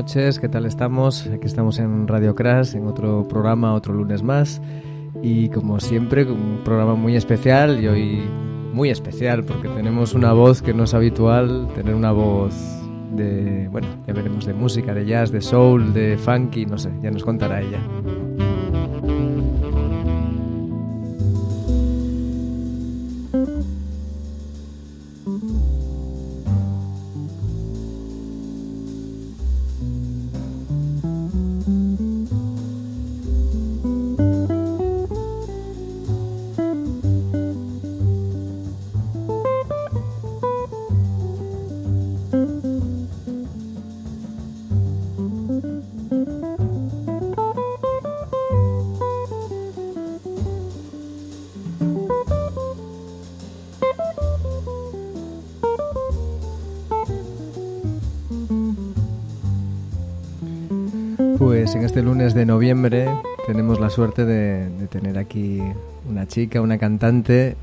noches, ¿qué tal estamos? Aquí estamos en Radio Crash, en otro programa, otro lunes más. Y como siempre, un programa muy especial y hoy muy especial porque tenemos una voz que no es habitual, tener una voz de, bueno, ya veremos, de música, de jazz, de soul, de funky, no sé, ya nos contará ella. Pues en este lunes de noviembre tenemos la suerte de tener aquí una chica, una cantante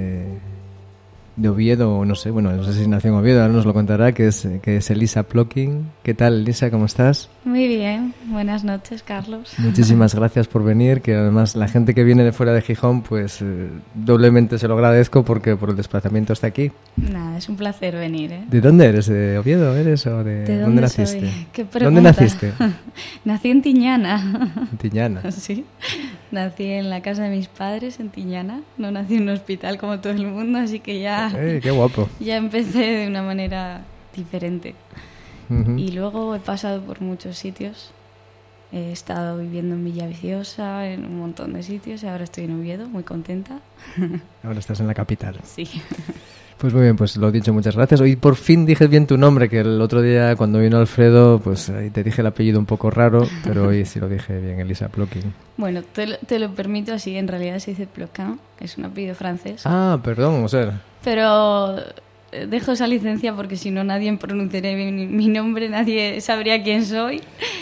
de Oviedo, no sé si nació en Oviedo, ahora nos lo contará, que es Elisa Plocking. ¿Qué tal, Elisa? ¿Cómo estás? Muy bien, buenas noches, Carlos. Muchísimas gracias por venir, que además la gente que viene de fuera de Gijón, pues doblemente se lo agradezco porque por el desplazamiento hasta aquí. Nada, es un placer venir, ¿eh? ¿De dónde eres? ¿De Oviedo eres o ¿De dónde naciste? ¿Qué pregunta? ¿Dónde naciste? Nací en Tiñana. En Tiñana. Sí, nací en la casa de mis padres en Tiñana. No nací en un hospital como todo el mundo, así que ya... ¡Qué guapo! Ya empecé de una manera diferente. Uh-huh. Y luego he pasado por muchos sitios. He estado viviendo en Villaviciosa, en un montón de sitios, y ahora estoy en Oviedo, muy contenta. Ahora estás en la capital. Sí. Pues muy bien, pues lo dicho, muchas gracias. Hoy por fin dije bien tu nombre, que el otro día cuando vino Alfredo, pues ahí te dije el apellido un poco raro, pero hoy sí lo dije bien, Elisa Plocking. Bueno, te lo permito así, en realidad se dice Ploquin, es un apellido francés. Ah, perdón, o sea... Pero dejo esa licencia porque si no nadie pronunciaría mi nombre, nadie sabría quién soy.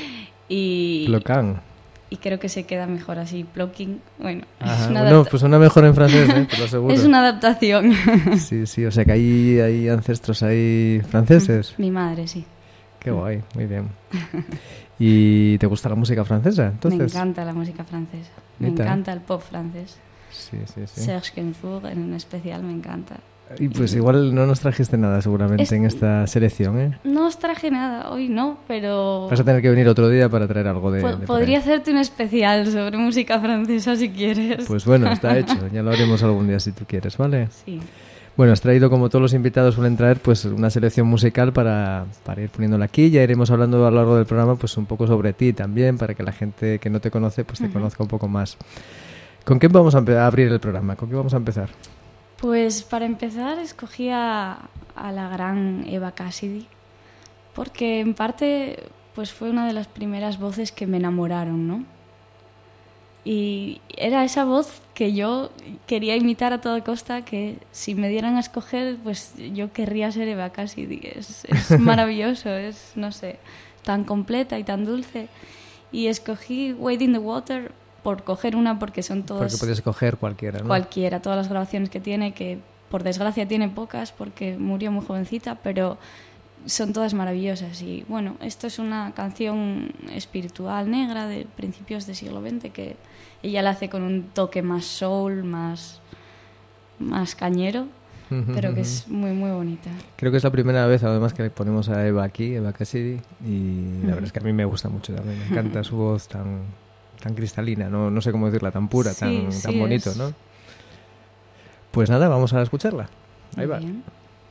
Plocin. Y creo que se queda mejor así, Plocking. Bueno, ajá, es una bueno, pues suena mejor en francés, te lo aseguro. Es una adaptación. Sí, o sea que hay ancestros ahí franceses. Mi madre, sí. Qué guay, muy bien. ¿Y te gusta la música francesa, entonces? Me encanta la música francesa. Me ¿Neta? encanta el pop francés. Sí. Serge Gainsbourg en especial me encanta. Y pues igual no nos trajiste nada seguramente en esta selección, ¿eh? No os traje nada, hoy no, pero... Vas a tener que venir otro día para traer algo de Podría hacerte un especial sobre música francesa si quieres. Pues bueno, está hecho, ya lo haremos algún día si tú quieres, ¿vale? Sí. Bueno, has traído, como todos los invitados suelen traer, pues una selección musical para ir poniéndola aquí. Ya iremos hablando a lo largo del programa pues un poco sobre ti también, para que la gente que no te conoce pues te conozca un poco más. ¿Con qué vamos a abrir el programa? ¿Con qué vamos a empezar? Pues para empezar escogí a la gran Eva Cassidy, porque en parte pues fue una de las primeras voces que me enamoraron, ¿no? Y era esa voz que yo quería imitar a toda costa, que si me dieran a escoger, pues yo querría ser Eva Cassidy. Es maravilloso, es, no sé, tan completa y tan dulce. Y escogí Wade in the Water por coger una, porque son todas... Porque puedes escoger cualquiera, ¿no? Cualquiera, todas las grabaciones que tiene, que por desgracia tiene pocas porque murió muy jovencita, pero son todas maravillosas. Y bueno, esto es una canción espiritual negra de principios del siglo XX que ella la hace con un toque más soul, más cañero, pero que es muy, muy bonita. Creo que es la primera vez además que ponemos a Eva aquí, Eva Cassidy, y la verdad es que a mí me gusta mucho también, me encanta su voz tan cristalina, no sé cómo decirla, tan pura, tan bonito, es... ¿no? Pues nada, vamos a escucharla. Ahí va. Bien.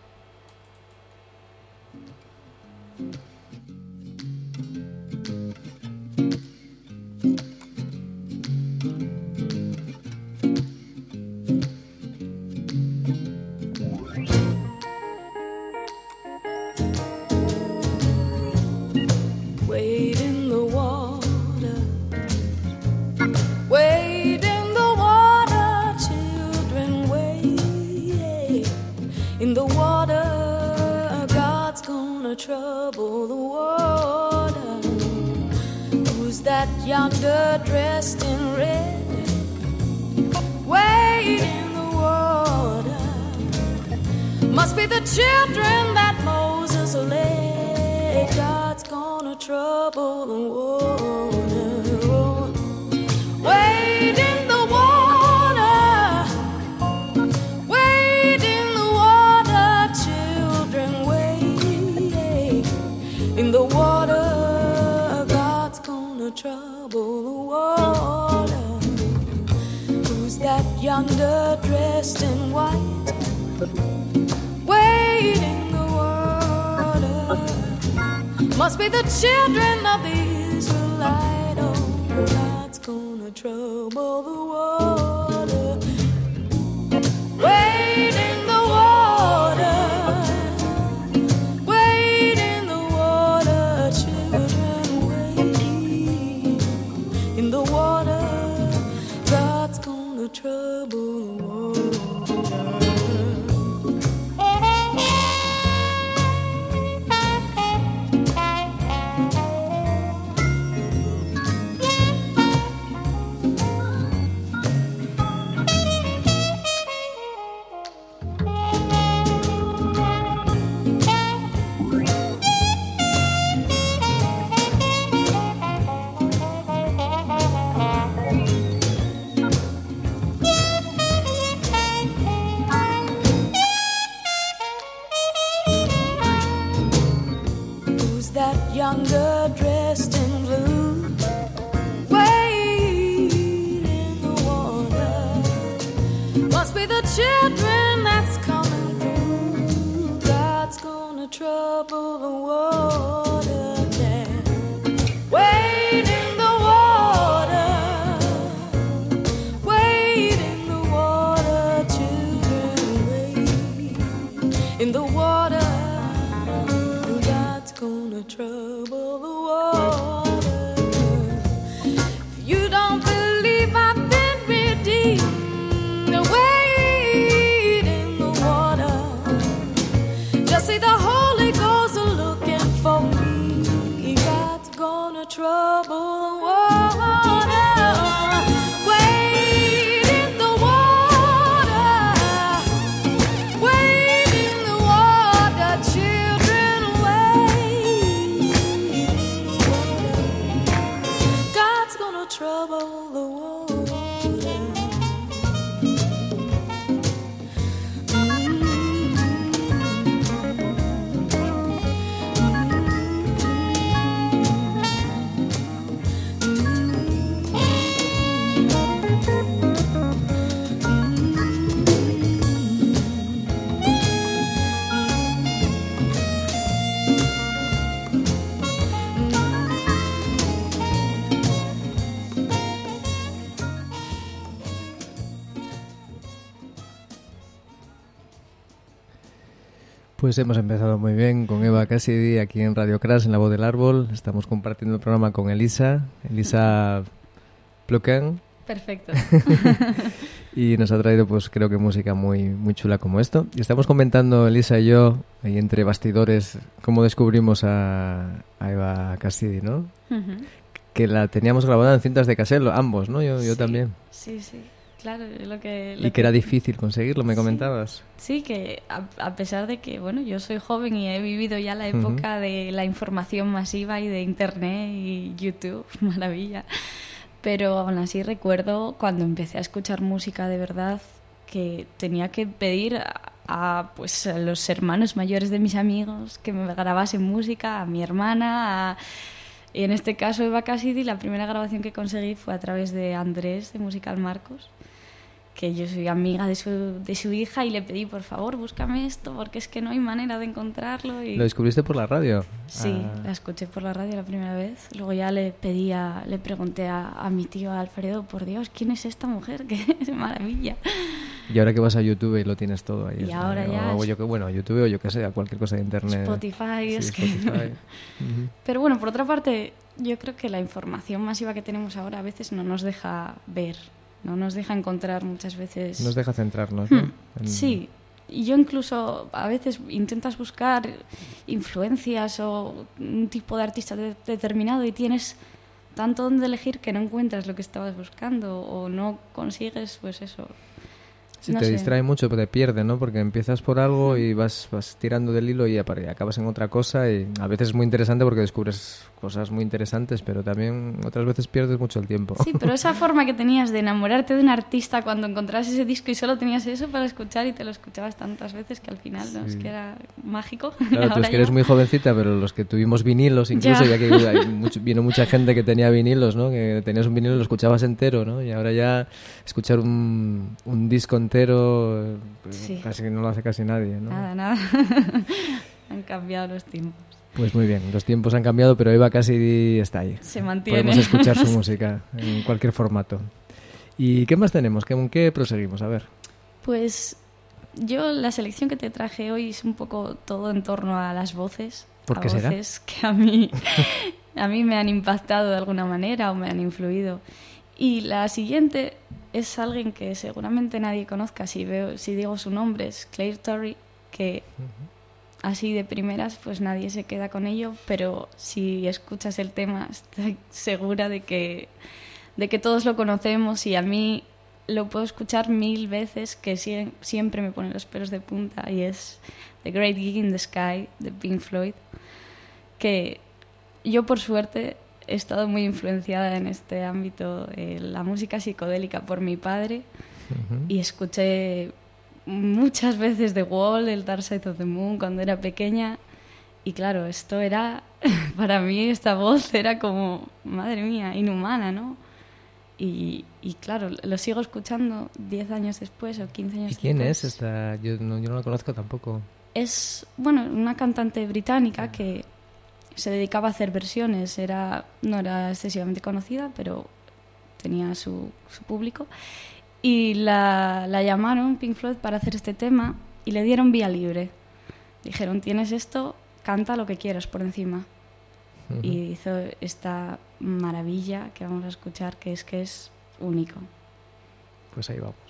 Trouble the water. Who's that yonder dressed in red? Wade in the water. Must be the children that Moses led. God's gonna trouble the water. Wade in the water, wade in the water, children, wade in the water. God's gonna trouble the water. Who's that yonder dressed in white? Wade in the water. Must be the children of the Israelite. Oh, God's gonna trouble the water. Wade in the water, wade in the water, children, wade in the water. God's gonna trouble the water. Yonder dressed in blue, wade in the water. Must be the children that's coming through. God's gonna trouble the water then. Wade in the water, wade in the water, children, wade in the water. God's gonna trouble the water. If you don't believe I've been redeemed, wade in the water. Just see the Holy Ghost looking for me. God's gonna trouble the water. Wade in the water, wade in the water, children, wade. God's gonna trouble the water. Pues hemos empezado muy bien con Eva Cassidy aquí en Radio Crash, en La Voz del Árbol. Estamos compartiendo el programa con Elisa Plucken. Perfecto. Y nos ha traído, pues creo que música muy, muy chula como esto. Y estamos comentando, Elisa y yo, ahí entre bastidores, cómo descubrimos a Eva Cassidy, ¿no? Ujú. Que la teníamos grabada en cintas de cassette, ambos, ¿no? Yo Sí, también. Sí, claro. Lo que Y que era difícil conseguirlo, me Sí. comentabas. Sí, que a pesar de que, bueno, yo soy joven y he vivido ya la época de la información masiva y de Internet y YouTube, maravilla. Pero aún así recuerdo cuando empecé a escuchar música de verdad que tenía que pedir pues, a los hermanos mayores de mis amigos que me grabasen música, a mi hermana, y en este caso Eva Cassidy. La primera grabación que conseguí fue a través de Andrés, de Musical Marcos, que yo soy amiga de su hija, y le pedí, por favor, búscame esto, porque es que no hay manera de encontrarlo. Y... ¿Lo descubriste por la radio? Sí, la escuché por la radio la primera vez. Luego ya le pregunté a mi tío Alfredo, por Dios, ¿quién es esta mujer? ¡Qué maravilla! Y ahora que vas a YouTube y lo tienes todo ahí. Y ahora ya O YouTube o yo que sé, cualquier cosa de Internet. Spotify, Sí, es que... Spotify. Ujú. Pero bueno, por otra parte, yo creo que la información masiva que tenemos ahora a veces no nos deja ver, no nos deja encontrar muchas veces... Nos deja centrarnos, ¿no? Sí, y yo incluso a veces intentas buscar influencias o un tipo de artista determinado y tienes tanto donde elegir que no encuentras lo que estabas buscando o no consigues, pues eso. Sí, no te sé. distrae mucho, te pierde, ¿no? Porque empiezas por algo y vas tirando del hilo y acabas en otra cosa, y a veces es muy interesante porque descubres cosas muy interesantes, pero también otras veces pierdes mucho el tiempo. Sí, pero esa forma que tenías de enamorarte de un artista cuando encontrabas ese disco y solo tenías eso para escuchar y te lo escuchabas tantas veces que al final, ¿no? Es que era mágico. Claro, tú Ahora es que eres ya- muy jovencita, pero los que tuvimos vinilos incluso, ya que vino mucha gente que tenía vinilos, ¿no? Que tenías un vinilo y lo escuchabas entero, ¿no? Y ahora ya escuchar un disco entero Sí. casi no lo hace casi nadie, ¿no? Nada. Han cambiado los tiempos. Pues muy bien, los tiempos han cambiado, pero Eva Cassidy está ahí. Se mantiene. Podemos escuchar su música en cualquier formato. ¿Y qué más tenemos? ¿Con qué proseguimos? A ver. Pues yo la selección que te traje hoy es un poco todo en torno a las voces. ¿Por qué a será? voces que a mí me han impactado de alguna manera o me han influido. Y la siguiente es alguien que seguramente nadie conozca. Si digo su nombre, es Claire Torrey, que así de primeras pues nadie se queda con ello, pero si escuchas el tema estoy segura de que todos lo conocemos, y a mí lo puedo escuchar 1000 veces, que siempre me pone los pelos de punta, y es The Great Gig in the Sky de Pink Floyd, que yo por suerte he estado muy influenciada en este ámbito de la música psicodélica por mi padre, y escuché muchas veces The Wall, el Dark Side of the Moon cuando era pequeña, y claro, esto era para mí esta voz era como, madre mía, inhumana, ¿no? Y claro, lo sigo escuchando 10 años después o 15 años ¿Y después. quién es esta? Yo no la conozco tampoco. Es, bueno, una cantante británica que se dedicaba a hacer versiones. No era excesivamente conocida, pero tenía su público. Y la llamaron Pink Floyd para hacer este tema y le dieron vía libre. Dijeron, tienes esto, canta lo que quieras por encima. Y hizo esta maravilla que vamos a escuchar, que es único. Pues ahí vamos.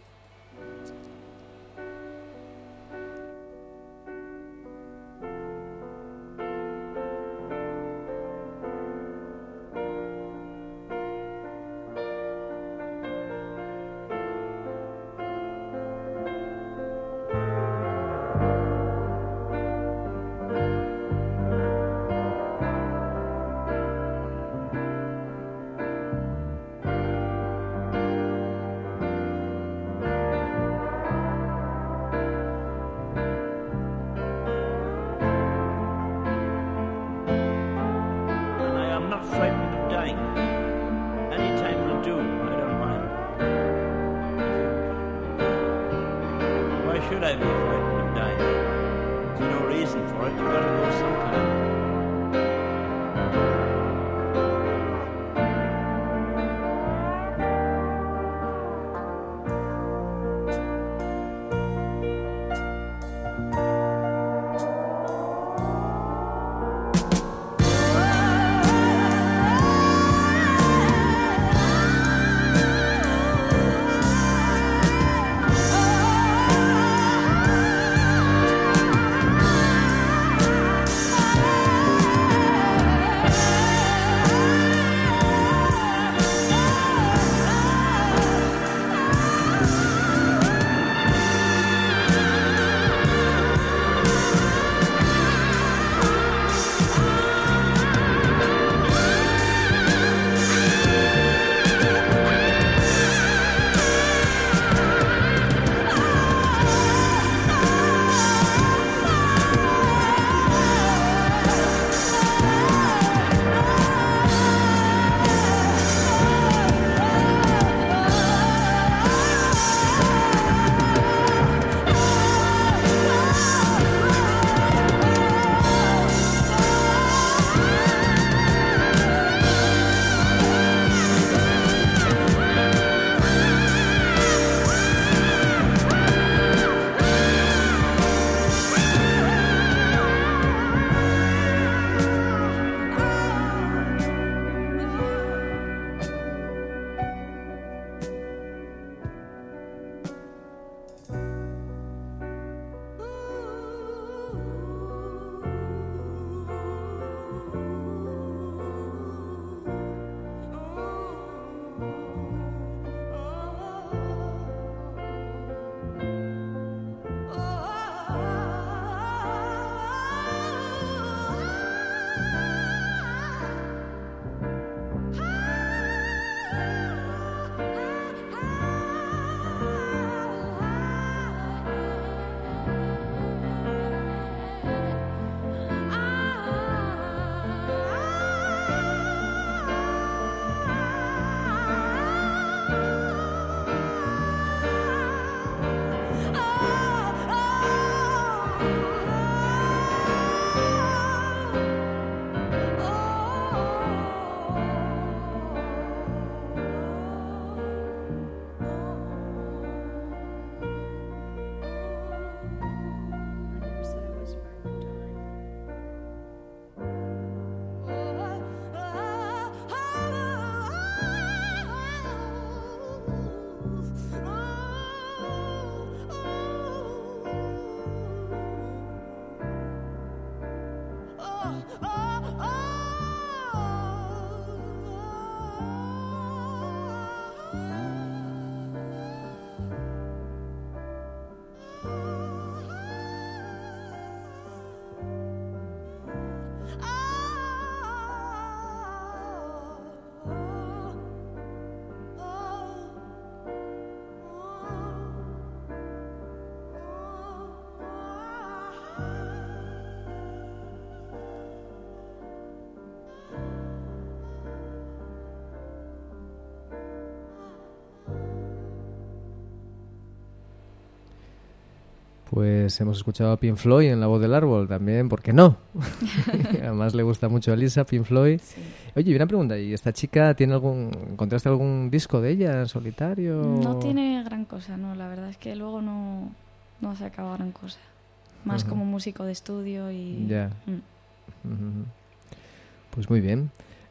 should I be frightened of dying? There's no reason for it. You've got to go sometime. Oh Pues hemos escuchado a Pink Floyd en La Voz del Árbol también, ¿por qué no? Además le gusta mucho a Elisa, Pink Floyd. Sí. Oye, y una pregunta, ¿y esta chica encontraste algún disco de ella en solitario? No tiene gran cosa, no, la verdad es que luego no ha sacado gran cosa. Más como músico de estudio y... Ya. Pues muy bien.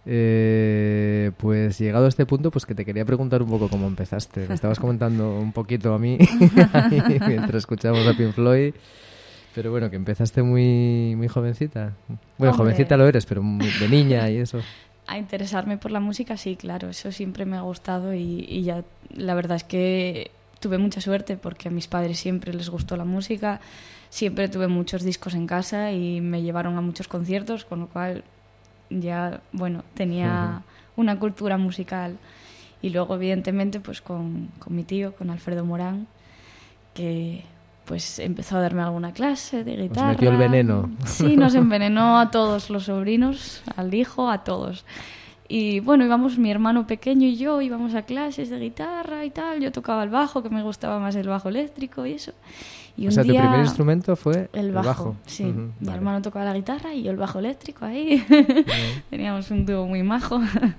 Pues llegado a este punto, pues que te quería preguntar un poco cómo empezaste. Me estabas comentando un poquito a mí mientras escuchábamos a Pink Floyd. Pero bueno, que empezaste muy, muy jovencita. Bueno, Hombre. jovencita lo eres, pero de niña y eso. A interesarme por la música, sí, claro, eso siempre me ha gustado y ya la verdad es que tuve mucha suerte porque a mis padres siempre les gustó la música, siempre tuve muchos discos en casa y me llevaron a muchos conciertos, con lo cual ya, bueno, tenía una cultura musical. Y luego, evidentemente, pues con mi tío, con Alfredo Morán, que pues empezó a darme alguna clase de guitarra. Os metió el veneno. Sí, nos envenenó a todos los sobrinos, al hijo, a todos. Y bueno, íbamos mi hermano pequeño y yo, íbamos a clases de guitarra y tal. Yo tocaba el bajo, que me gustaba más el bajo eléctrico y eso. Y O un sea, día, tu primer instrumento fue el bajo. Sí, mi vale. hermano tocaba la guitarra y yo el bajo eléctrico ahí. Teníamos un dúo muy majo.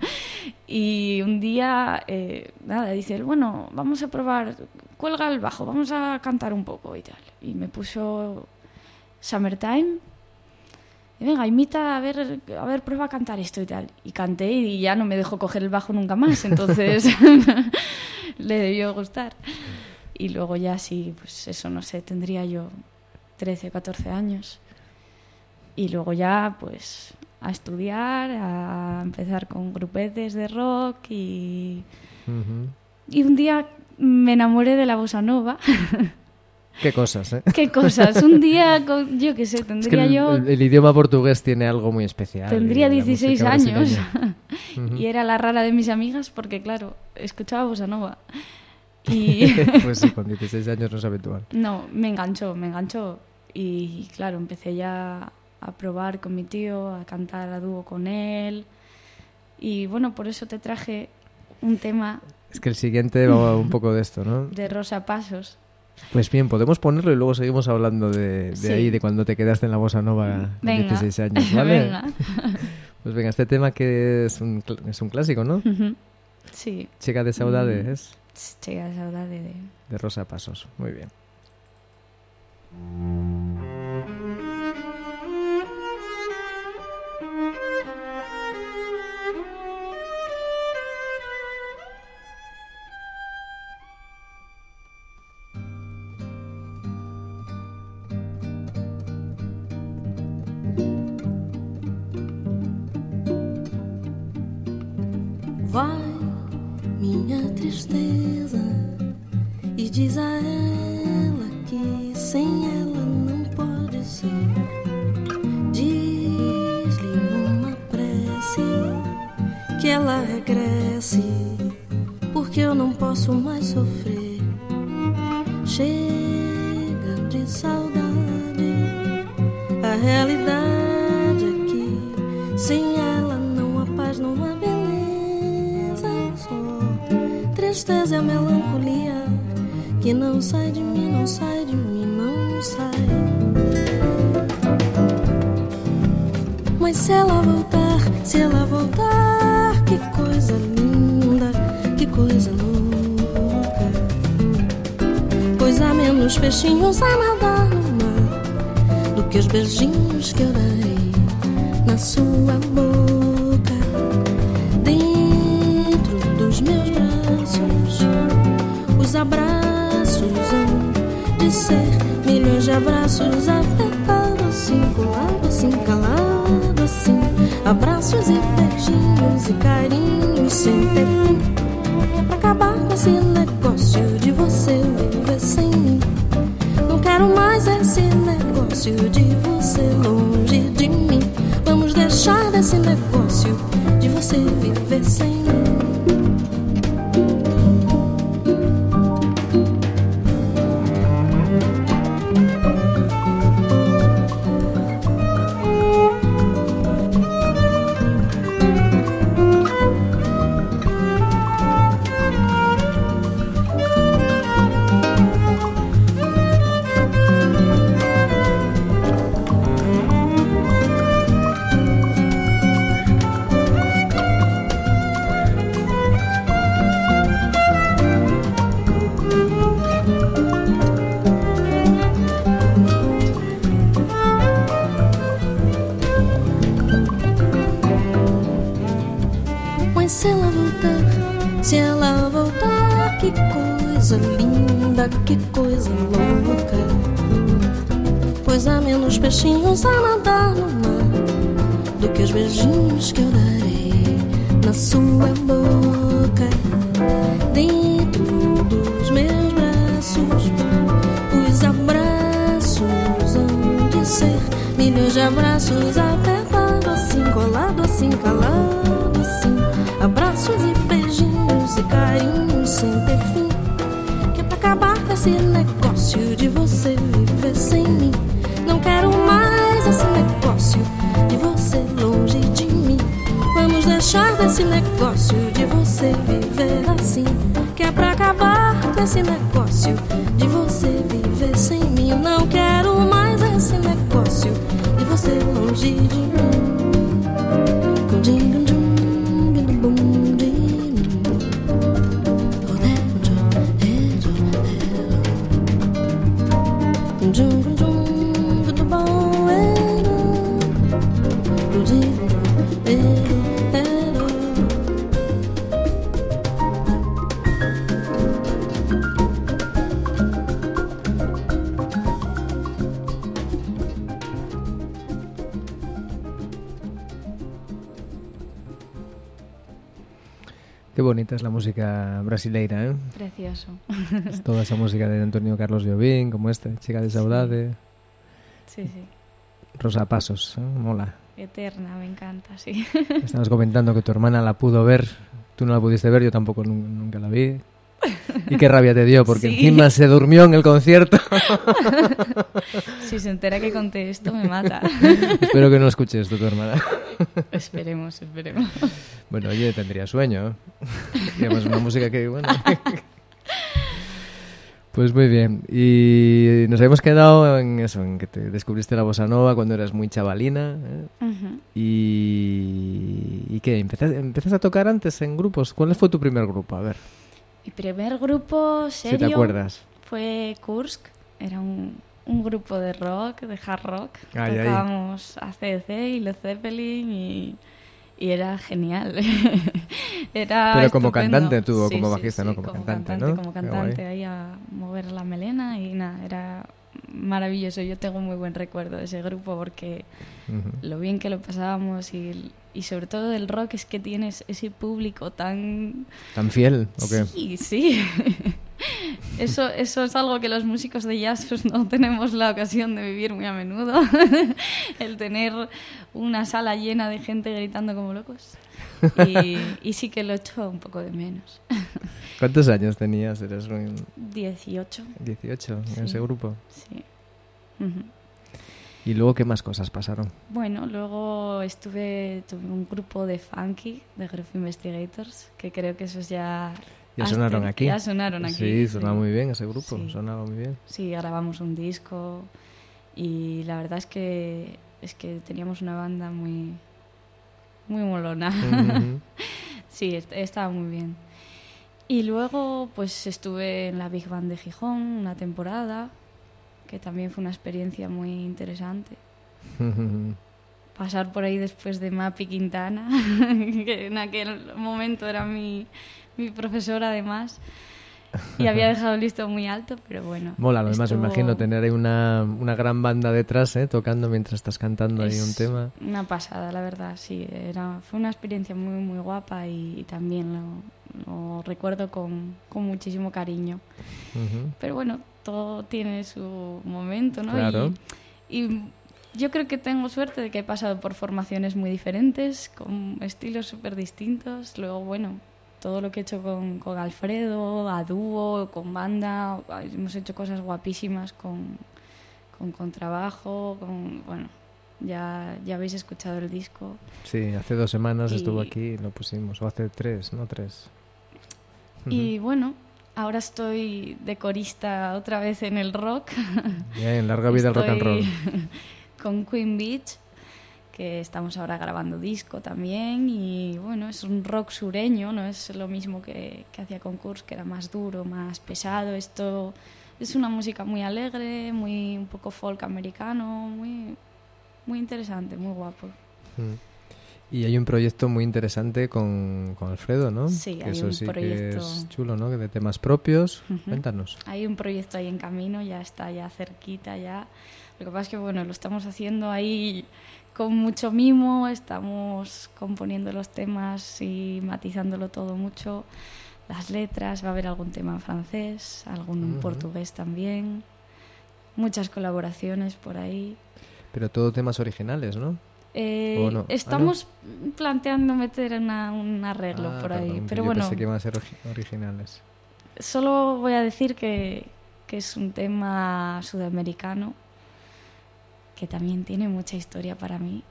Y un día, nada, dice él, bueno, vamos a probar, cuelga el bajo, vamos a cantar un poco y tal. Y me puso Summertime. Y venga, imita, a ver, prueba a cantar esto y tal. Y canté y ya no me dejó coger el bajo nunca más, entonces le debió gustar. Y luego ya sí, pues eso, no sé, tendría yo 13 o 14 años. Y luego ya, pues, a estudiar, a empezar con grupetes de rock y un día me enamoré de la bossa nova. Qué cosas, ¿eh? Qué cosas. Un día, yo qué sé, Es que tendría yo... el idioma portugués tiene algo muy especial. Tendría y la 16 música años brasileña. y era la rara de mis amigas porque, claro, escuchaba bossa nova. Y Pues sí, con 16 años no es habitual. no, me enganchó y claro, empecé ya a probar con mi tío, a cantar a dúo con él y bueno, por eso te traje un tema Es que el siguiente va un poco de esto, ¿no? de Rosa Pasos. Pues bien, podemos ponerlo y luego seguimos hablando de Sí. ahí, de cuando te quedaste en la bossa nova con Venga. 16 años, ¿vale? Venga. Pues venga, este tema que es un clásico, ¿no? Sí, Chica de saudade es chega de saudade de Rosa Pasos. Muy bien. Vai, minha tristeza, e diz a ela que sem ela não pode ser. Diz-lhe numa prece que ela regresse, porque eu não posso mais sofrer. Chega de saudade, a realidade é que sem ela não há paz, não há beleza, só tristeza e melancolia que não sai de mim, não sai de mim, não sai. Mas se ela voltar, que coisa linda, que coisa louca. Pois há menos peixinhos a nadar no mar do que os beijinhos que eu darei na sua boca. Dentro dos meus braços, os abraços hão de ser milhões de abraços apertados assim, colado assim, calado assim. Abraços e beijinhos e carinhos sem ter fim, pra acabar com esse negócio de você viver sem mim. Não quero mais esse negócio de você longe de mim. Vamos deixar desse negócio de você viver sem mim. coisa linda, que coisa louca. Pois há menos peixinhos a nadar no mar do que os beijinhos que eu darei na sua boca. Dentro dos meus braços, os abraços hão de ser milhões de abraços, apertado assim, colado assim, calado assim. Abraços e beijinhos e carinhos sem ter fim, que é pra acabar com esse negócio de você viver sem mim. Não quero mais esse negócio de você longe de mim. Vamos deixar desse negócio de você viver assim, que é pra acabar com esse negócio de você viver sem mim. Eu não quero mais esse negócio de você longe de mim. Qué bonita es la música brasileira, ¿eh? Precioso. Es toda esa música de Antonio Carlos Jobim, como esta, Chica de Saudade. Sí, sí. Rosa Pasos, ¿eh? Mola. Eterna, me encanta, sí. Estabas comentando que tu hermana la pudo ver, tú no la pudiste ver, yo tampoco nunca la vi. Y qué rabia te dio, porque sí. Encima se durmió en el concierto. Si se entera que conté esto, me mata. Espero que no escuche esto tu hermana. Esperemos, esperemos. Bueno, oye, tendría sueño, ¿eh? Y además una música que, bueno... Pues muy bien. Y nos habíamos quedado en eso, en que te descubriste la bossa nova cuando eras muy chavalina, ¿eh? Uh-huh. ¿Y qué? ¿Empezaste a tocar antes en grupos? ¿Cuál fue tu primer grupo? A ver. Mi primer grupo serio, si te acuerdas, fue Kursk. Era un grupo de rock, de hard rock. Ay, Tocábamos AC/DC y Led Zeppelin y era genial. Era pero como estupendo. cantante tú, o Sí, como sí, bajista, sí, ¿no? Como cantante, ¿no? Como cantante, ahí a mover la melena y nada, era maravilloso. Yo tengo muy buen recuerdo de ese grupo porque lo bien que lo pasábamos y sobre todo del rock es que tienes ese público tan fiel, ¿o qué? Sí, sí. Eso es algo que los músicos de jazz pues, no tenemos la ocasión de vivir muy a menudo. El tener una sala llena de gente gritando como locos. Y sí que lo echo un poco de menos. ¿Cuántos años tenías? ¿Eras un... 18. 18 en Sí. ese grupo. Sí. Uh-huh. ¿Y luego qué más cosas pasaron? Bueno, luego tuve un grupo de funky, de Groove Investigators, que creo que esos ya sonaron aquí. Ya sonaron aquí. Sí, sonaba muy bien ese grupo, Sí. sonaba muy bien. Sí, grabamos un disco y la verdad es que teníamos una banda muy molona. Uh-huh. Sí, estaba muy bien. Y luego pues estuve en la Big Band de Gijón una temporada, que también fue una experiencia muy interesante. Pasar por ahí después de Mapi Quintana, que en aquel momento era mi profesora además, y había dejado el listón muy alto, pero bueno. Mola, además me imagino tener ahí una gran banda detrás, tocando mientras estás cantando ahí un tema. Una pasada, la verdad, sí. Fue una experiencia muy, muy guapa y también lo recuerdo con muchísimo cariño. Uh-huh. Pero bueno, todo tiene su momento, ¿no? Claro. Y yo creo que tengo suerte de que he pasado por formaciones muy diferentes, con estilos súper distintos. Luego, bueno, todo lo que he hecho con Alfredo, a dúo, con banda, hemos hecho cosas guapísimas con contrabajo, bueno, ya habéis escuchado el disco. Sí, hace 2 semanas estuvo aquí y lo pusimos, o hace 3, ¿no? 3. Y bueno, ahora estoy de corista otra vez en el rock. Bien, larga vida el rock and roll. Con Queen Beach, que estamos ahora grabando disco también, y bueno, es un rock sureño, no es lo mismo que hacía con Kursk, que era más duro, más pesado. Esto es una música muy alegre, un poco folk americano, muy, muy interesante, muy guapo. Y hay un proyecto muy interesante con Alfredo, ¿no? Sí, que hay eso un sí proyecto. que es chulo, ¿no? Que de temas propios. Ujú. Cuéntanos. Hay un proyecto ahí en camino, ya está ya cerquita ya. Lo que pasa es que bueno, lo estamos haciendo ahí con mucho mimo, estamos componiendo los temas y matizándolo todo mucho. Las letras, va a haber algún tema en francés, algún en portugués también. Muchas colaboraciones por ahí. Pero todo temas originales, ¿no? ¿O no? Estamos planteando meter un arreglo por ahí, perdón, pero yo bueno, pensé que iban a ser originales. solo voy a decir que es un tema sudamericano que también tiene mucha historia para mí.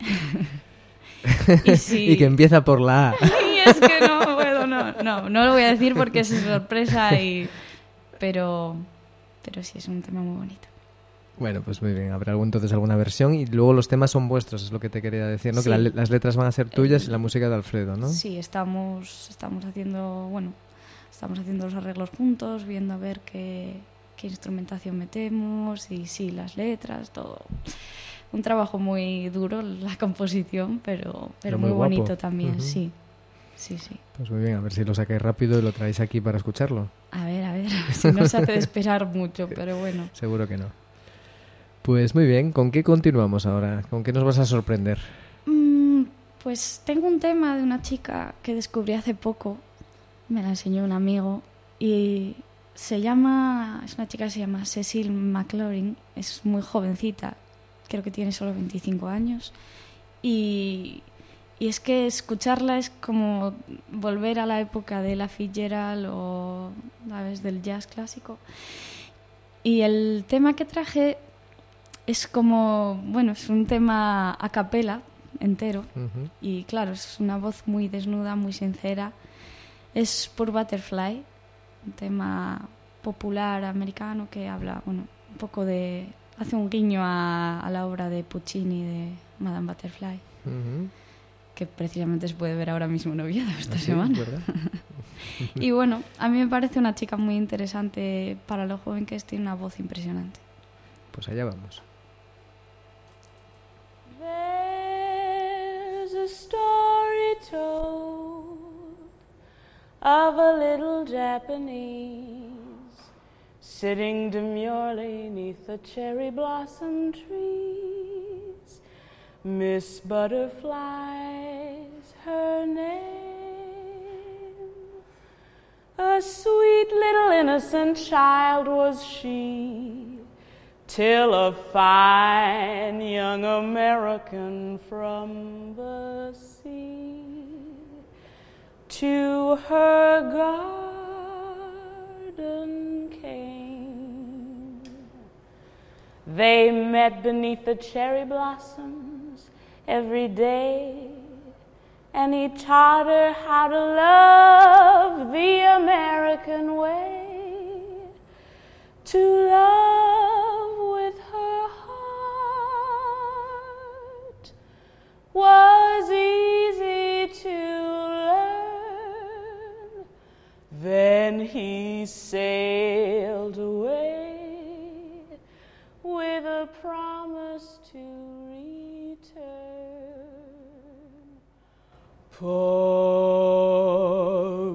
Y que empieza por la A. Y es que no puedo, no lo voy a decir porque es sorpresa, pero sí es un tema muy bonito. Bueno, pues muy bien, habrá entonces alguna versión y luego los temas son vuestros, es lo que te quería decir, ¿no? Sí. Que las letras van a ser tuyas y la música de Alfredo, ¿no? Sí, estamos haciendo los arreglos juntos, viendo a ver qué instrumentación metemos y sí, las letras, todo. Un trabajo muy duro la composición, pero muy guapo. bonito también, Uh-huh. Sí. Pues muy bien, a ver si lo sacáis rápido y lo traéis aquí para escucharlo. A ver, si no se hace de esperar mucho, pero bueno. Seguro que no. Pues muy bien, ¿con qué continuamos ahora? ¿Con qué nos vas a sorprender? Pues tengo un tema de una chica que descubrí hace poco, me la enseñó un amigo, y es una chica que se llama Cecil McLaurin, es muy jovencita, creo que tiene solo 25 años, y es que escucharla es como volver a la época de Ella Fitzgerald o, ¿sabes?, del jazz clásico. Y el tema que traje es como, bueno, es un tema a capela entero. Uh-huh. Y claro, es una voz muy desnuda, muy sincera. Es Poor Butterfly, un tema popular americano que habla, bueno, un poco hace un guiño a la obra de Puccini de Madame Butterfly, Uh-huh. que precisamente se puede ver ahora mismo en Oviedo esta ¿Sí? semana. ¿Verdad? Y bueno, a mí me parece una chica muy interesante para lo joven que es, tiene una voz impresionante. Pues allá vamos. There's a story told of a little Japanese sitting demurely 'neath the cherry blossom trees. Miss Butterfly's her name. A sweet little innocent child was she, till a fine young American from the sea to her garden came. They met beneath the cherry blossoms every day, and he taught her how to love the American way, to love with her heart was easy to learn. Then he sailed away with a promise to return. Poor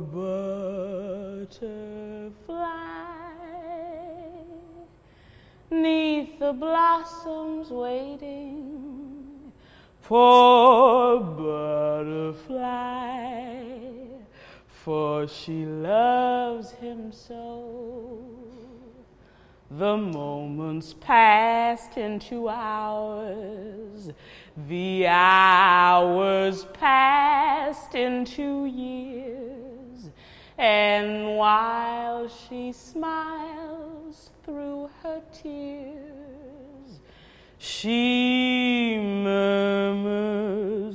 butterfly, 'neath the blossoms waiting. Poor butterfly, for she loves him so. The moments passed into hours, the hours passed into years, and while she smiles through her tears, she murmurs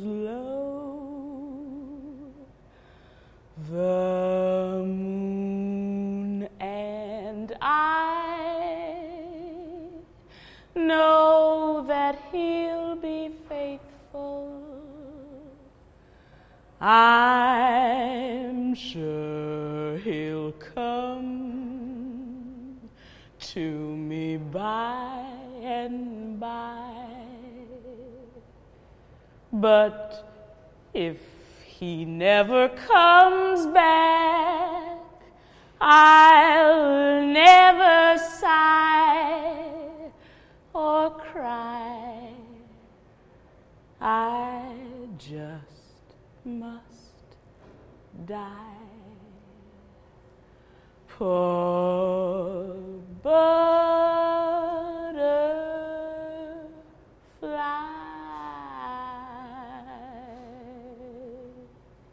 low, the moon and I know that he'll be faithful. I'm sure he'll come to me by and by. But If he never comes back, I'll never sigh or cry. I just must die. Poor butterfly.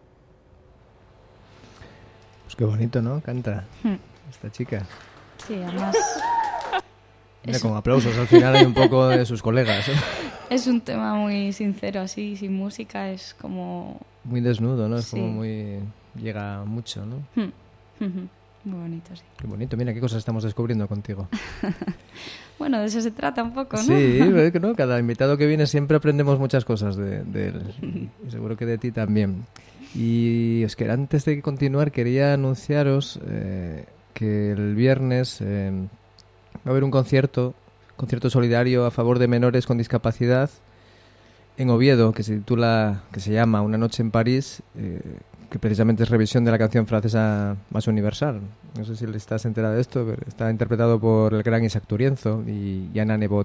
Pues qué bonito, ¿no? Canta esta chica. Sí, además Mira, con aplausos al final hay un poco de sus colegas, ¿eh? es un tema muy sincero, así, sin música, es como... Muy desnudo, ¿no? Es Sí. como muy... llega mucho, ¿no? Muy bonito, sí. Qué bonito, mira qué cosas estamos descubriendo contigo. Bueno, de eso se trata un poco, ¿no? Sí, ¿verdad que no? Cada invitado que viene siempre aprendemos muchas cosas de él. Y seguro que de ti también. Y es que antes de continuar quería anunciaros que el viernes va a haber un concierto solidario a favor de menores con discapacidad en Oviedo, que se llama Una noche en París, que precisamente es revisión de la canción francesa Más Universal. No sé si le estás enterado de esto, pero está interpretado por el gran Isaac Turienzo y Ana Nebot.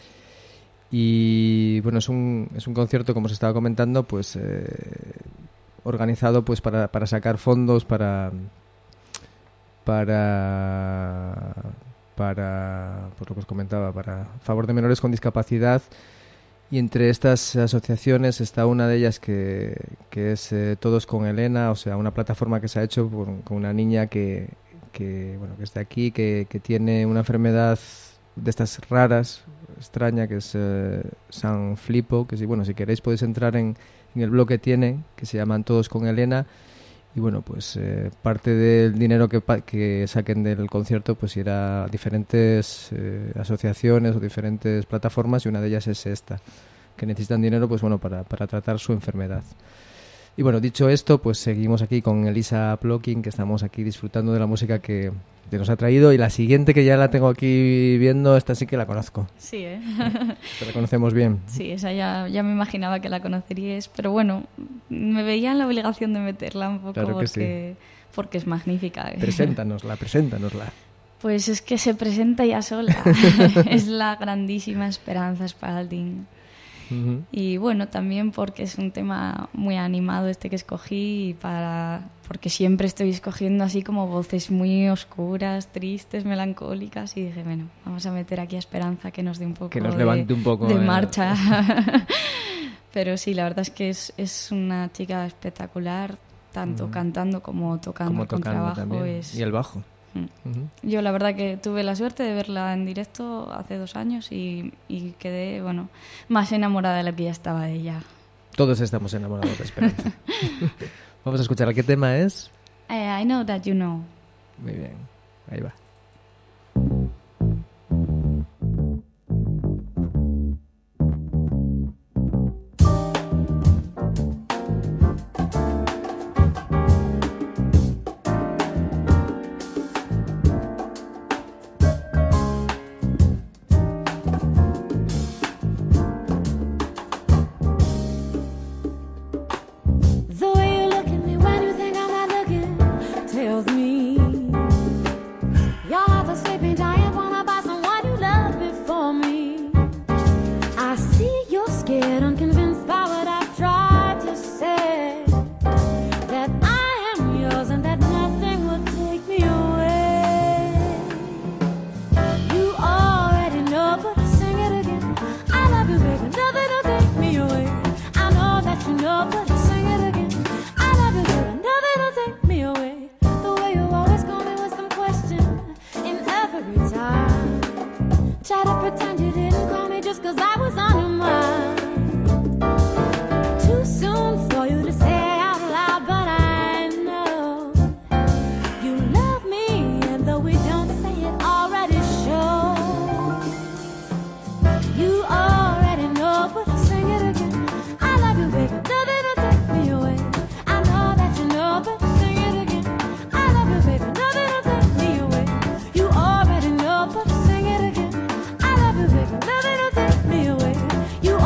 Y bueno, es un concierto, como se estaba comentando, pues organizado pues para sacar fondos para por lo que os comentaba, para favor de menores con discapacidad. Y entre estas asociaciones está una de ellas que es Todos con Elena, o sea, una plataforma que se ha hecho con una niña que está aquí, que tiene una enfermedad de estas raras, extraña, que es San Flipo, que si queréis podéis entrar en el blog que tiene, que se llaman Todos con Elena. Y bueno, pues parte del dinero que saquen del concierto pues irá a diferentes asociaciones o diferentes plataformas, y una de ellas es esta, que necesitan dinero pues bueno para tratar su enfermedad. Y bueno, dicho esto, pues seguimos aquí con Elisa Plotkin, que estamos aquí disfrutando de la música que nos ha traído, y la siguiente, que ya la tengo aquí viendo, esta sí que la conozco. Sí, ¿eh? Te la conocemos bien. Sí, esa ya me imaginaba que la conoceríais, pero bueno, me veía en la obligación de meterla un poco, Claro que porque es magnífica. Preséntanosla. Pues es que se presenta ya sola. Es la grandísima Esperanza Spalding. Uh-huh. Y bueno, también porque es un tema muy animado este que escogí, y porque siempre estoy escogiendo así como voces muy oscuras, tristes, melancólicas, y dije, bueno, vamos a meter aquí a Esperanza, que nos dé un poco que nos levante un poco de marcha. Pero sí, la verdad es que es una chica espectacular, tanto cantando como tocando con trabajo. Y el bajo. Uh-huh. Yo la verdad que tuve la suerte de verla en directo hace 2 años y quedé, bueno, más enamorada de lo que ya estaba de ella. Todos estamos enamorados de Esperanza. Vamos a escuchar. ¿Qué tema es? I Know That You Know. Muy bien, ahí va. You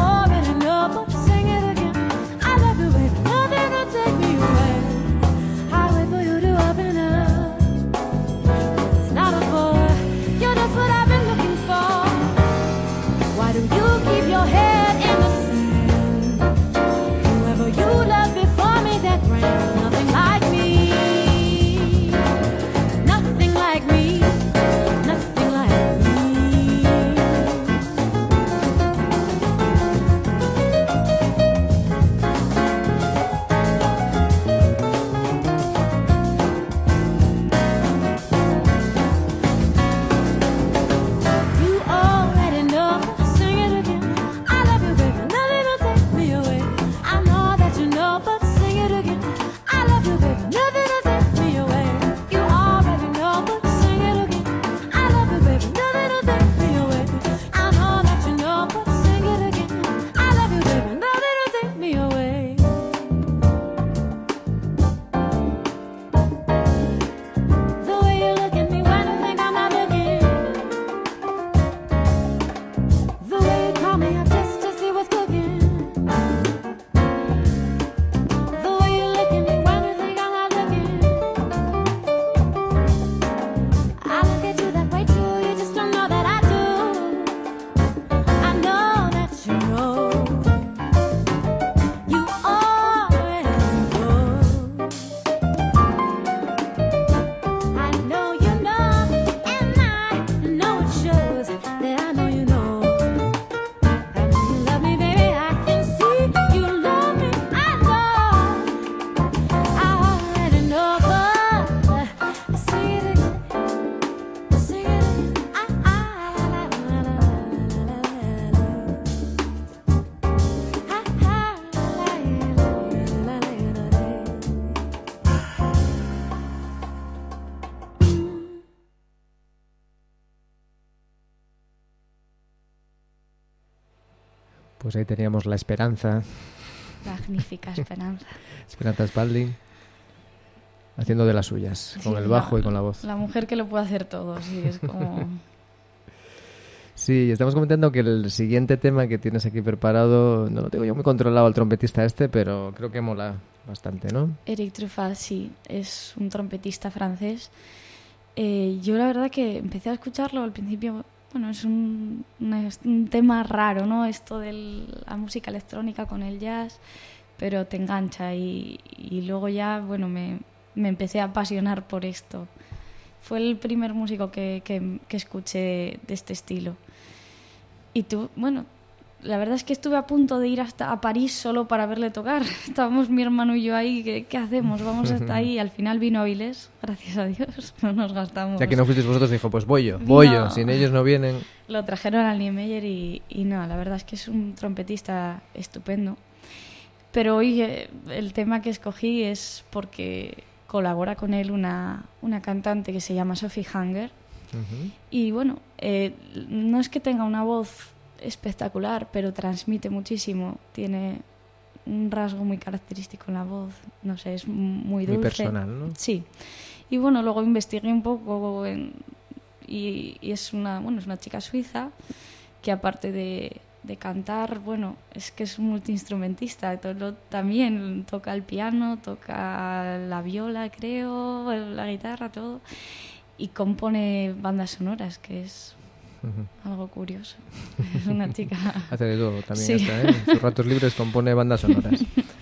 Pues ahí teníamos la Esperanza. Magnífica Esperanza. Esperanza Spalding. Haciendo de las suyas, con el bajo y con la voz. La mujer que lo puede hacer todo, sí, es como... Sí, estamos comentando que el siguiente tema que tienes aquí preparado, no lo tengo yo muy controlado al trompetista pero creo que mola bastante, ¿no? Eric Truffat, sí, es un trompetista francés. Yo la verdad que empecé a escucharlo al principio, bueno, es un tema raro, ¿no? Esto de la música electrónica con el jazz, pero te engancha y luego ya, bueno, me empecé a apasionar por esto. Fue el primer músico que escuché de este estilo. Y tú, bueno, la verdad es que estuve a punto de ir hasta a París solo para verle tocar. Estábamos mi hermano y yo ahí, ¿qué hacemos? Vamos hasta ahí. Y al final vino Avilés, gracias a Dios, no nos gastamos. Ya que no fuisteis vosotros, dijo, pues voy yo. Sin ellos no vienen. Lo trajeron al Niemeyer y no, la verdad es que es un trompetista estupendo. Pero hoy el tema que escogí es porque colabora con él una cantante que se llama Sophie Hunger. Uh-huh. Y bueno, no es que tenga una voz espectacular, pero transmite muchísimo. Tiene un rasgo muy característico en la voz. No sé, es muy dulce. Muy personal, ¿no? Sí. Y bueno, luego investigué un poco y es una chica suiza que aparte de cantar, bueno, es que es un multiinstrumentista, también toca el piano, toca la viola, creo, la guitarra, todo, y compone bandas sonoras, que es algo curioso. Es una chica... Hace de todo también, sí. En sus ratos libres compone bandas sonoras.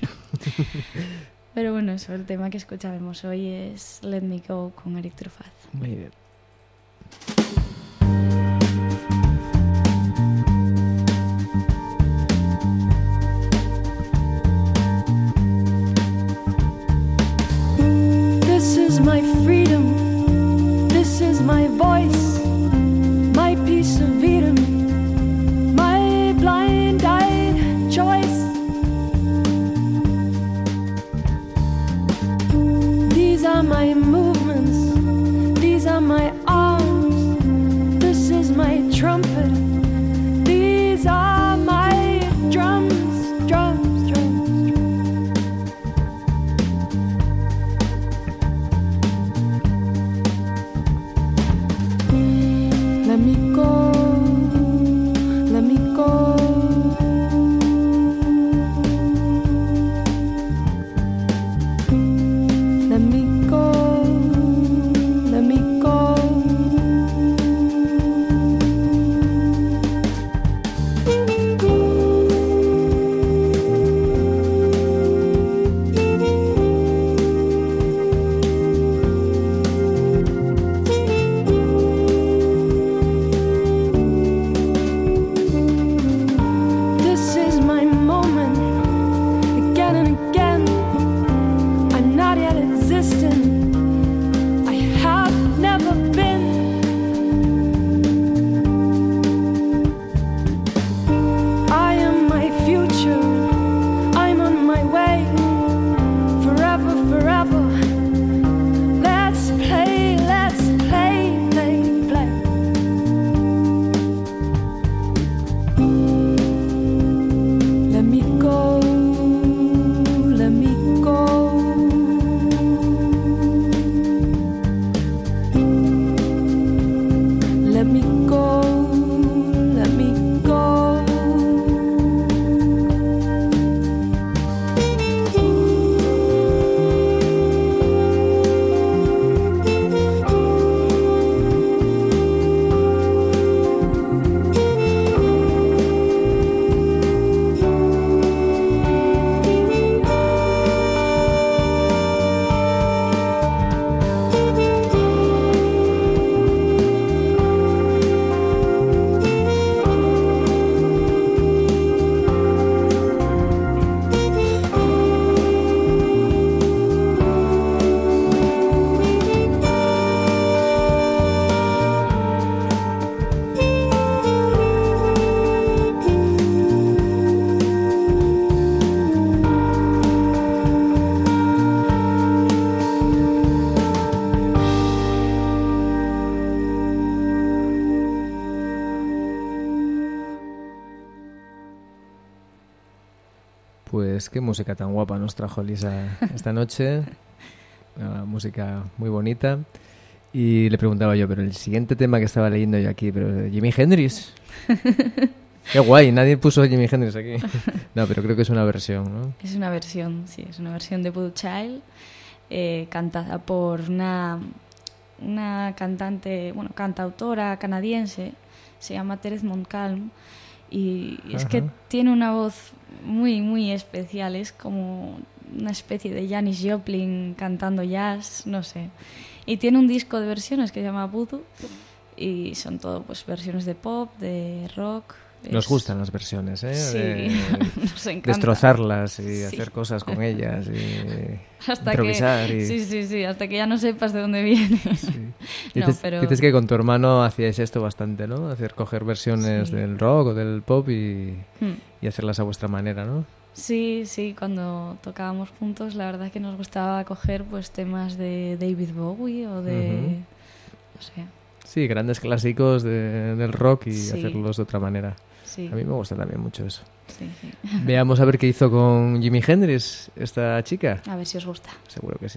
Pero bueno, eso, el tema que escucharemos hoy es Let Me Go con Eric Truffat. Muy bien. This is my freedom, this is my voice, my piece of Eden, my blind-eyed choice. These are my movements, these are my arms, this is my trumpet, these are my drums, drums, drums, drums. Let me go, let me go. Let me go, let me go. Pues qué música tan guapa nos trajo Lisa esta noche. Una música muy bonita. Y le preguntaba yo, pero el siguiente tema que estaba leyendo yo aquí, pero Jimi Hendrix. Qué guay, nadie puso Jimi Hendrix aquí. No, pero creo que es una versión, ¿no? Es una versión, sí, es una versión de Voodoo Child, cantada por una cantante, bueno, cantautora canadiense, se llama Terence Montcalm, y es que tiene una voz muy, muy especial, es como una especie de Janis Joplin cantando jazz, no sé. Y tiene un disco de versiones que se llama Voodoo, y son todo pues versiones de pop, de rock. Nos gustan las versiones, ¿eh? Sí, nos encanta. Destrozarlas y hacer cosas con ellas y hasta improvisar. Que, y... Sí, hasta que ya no sepas de dónde viene. Sí. No, pero... Dices que con tu hermano hacíais esto bastante, ¿no? Coger versiones del rock o del pop y hacerlas a vuestra manera, ¿no? Sí, cuando tocábamos juntos, la verdad es que nos gustaba coger pues temas de David Bowie o de... no sé. Sí, grandes clásicos del rock y hacerlos de otra manera. Sí. A mí me gusta también mucho eso. Sí. Veamos a ver qué hizo con Jimi Hendrix esta chica. A ver si os gusta. Seguro que sí.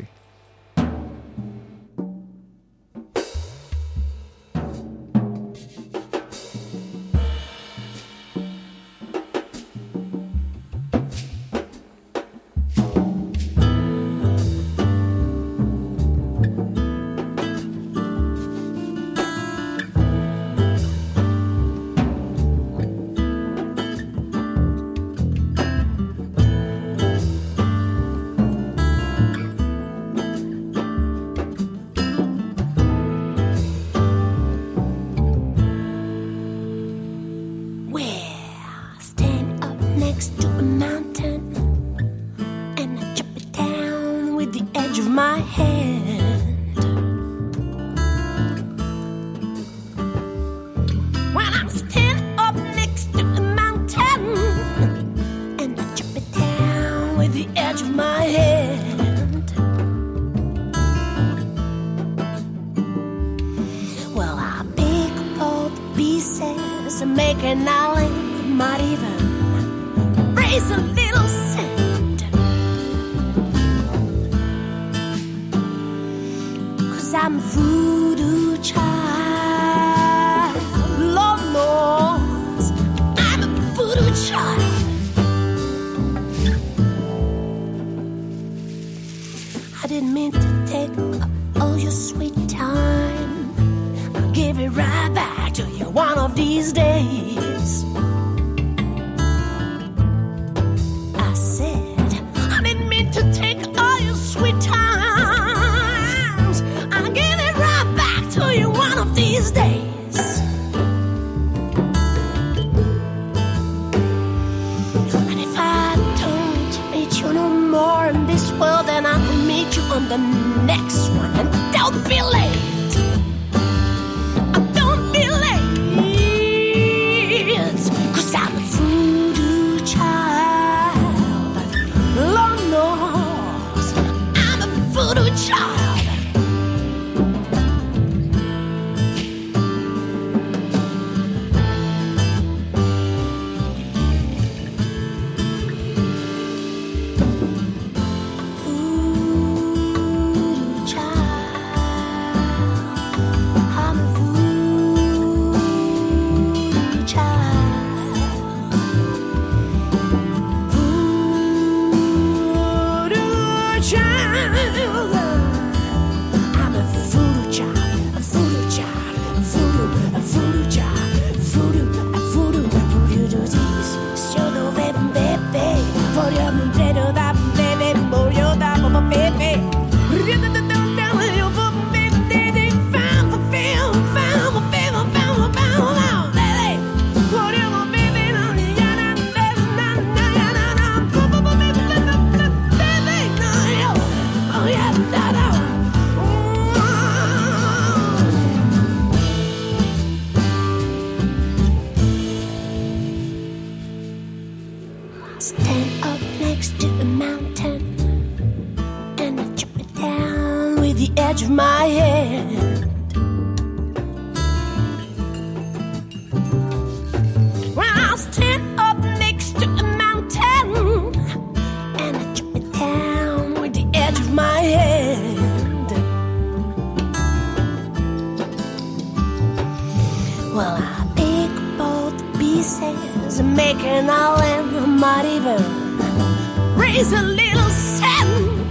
Well, I pick both pieces and make an island. I might even raise a little sand.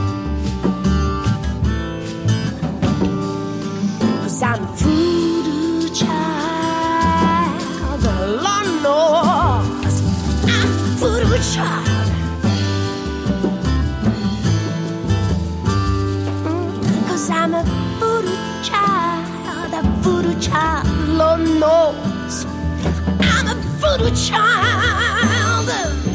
'Cause I'm a voodoo child, Lord knows I'm a voodoo child. 'Cause I'm a voodoo child, Lord knows I'm a voodoo child.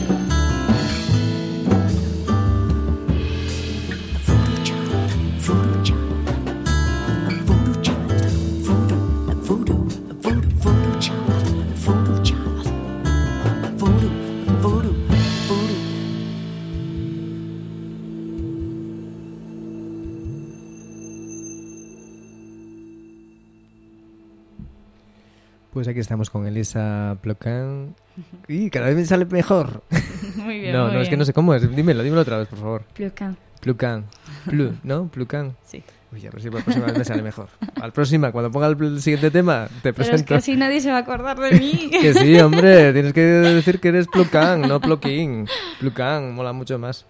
Pues aquí estamos con Elisa Plocan. Y cada vez me sale mejor. Muy bien, No, muy no, es que bien. no sé cómo es. Dímelo otra vez, por favor. Plocan. Plucan. ¿No? Plucan. Sí. Uy, a ver si la próxima vez me sale mejor. Al próxima, cuando ponga el siguiente tema, te Pero es presento. que así nadie se va a acordar de mí. Que sí, hombre, tienes que decir que eres Plucan, no Ploquín. Plucan, mola mucho más.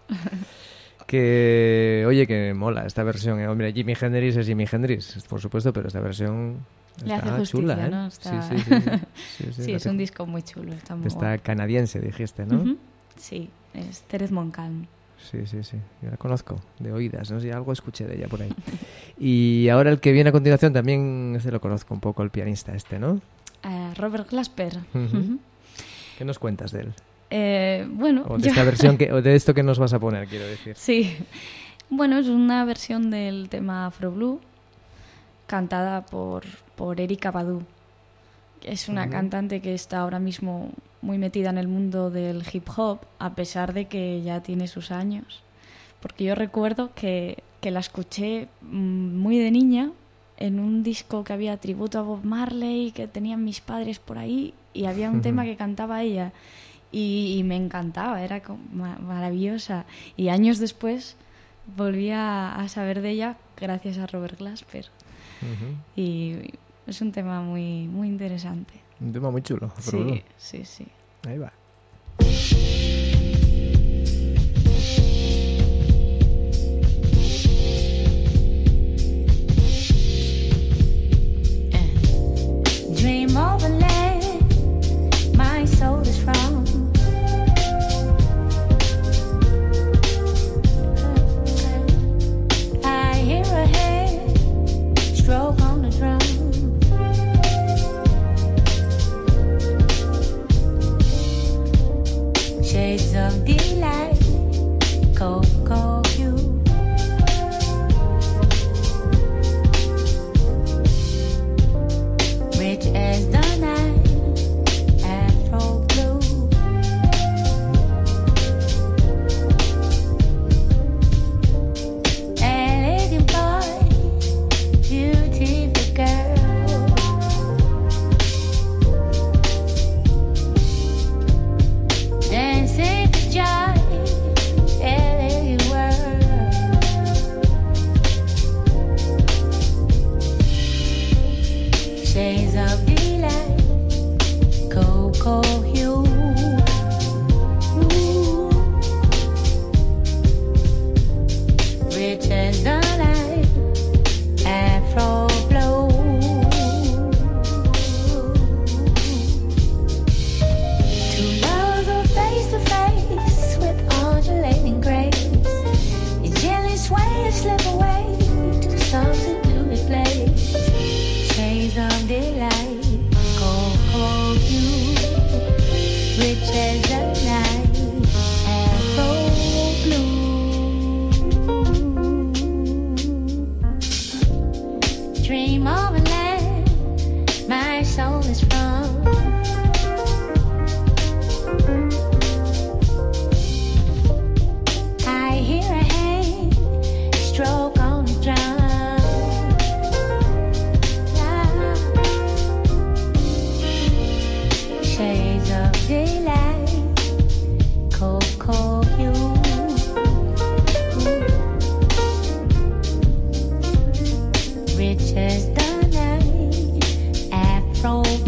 Que, oye, que mola esta versión, Hombre, Jimi Hendrix es Jimi Hendrix, por supuesto, pero esta versión Le hace está justicia, chula, ¿eh? ¿no? Está... Sí, Sí, es un disco muy chulo. Está muy Está guay. canadiense, dijiste, ¿no? Ujú. Sí, es Terez Moncalm. Sí, yo la conozco, de oídas, no sé, algo escuché de ella por ahí. Y ahora el que viene a continuación también, ese lo conozco un poco, el pianista este, ¿no? Robert Glasper. Ujú. Ujú. ¿Qué nos cuentas de él? Bueno, O de yo- esta versión, o de esto que nos vas a poner, quiero decir. Sí. Bueno, es una versión del tema Afro Blue cantada por Erykah Badu. Es una Ujú. cantante que está ahora mismo muy metida en el mundo del hip hop, a pesar de que ya tiene sus años. Porque yo recuerdo que la escuché muy de niña en un disco que había tributo a Bob Marley, que tenían mis padres por ahí, y había un Ujú. tema que cantaba ella. Y me encantaba, era maravillosa. Y años después volví a saber de ella gracias a Robert Glasper. Ujú. Y es un tema muy, muy interesante. Un tema muy chulo. Afro Blue. Sí, sí. Ahí va. Dream of a land my soul is from. I hear a hand stroke on the drum. Shades of delight, cocoa hue. Rich as the night, Afro blue. Elegant boy, beautiful girl. Dancing for joy, elegant world. Shades of delight, cocoa hue. Ooh. Rich as the night, Afro blow. Two lovers are face to face with undulating grace. You gently sway and slip away to some secluded place. Shades of delight, cocoa hue, rich as the night, Afro blue. Dream of a land my soul is from. I hear a hand stroke on the drum. Shades of daylight, cocoa hue. Rich as the night, Afro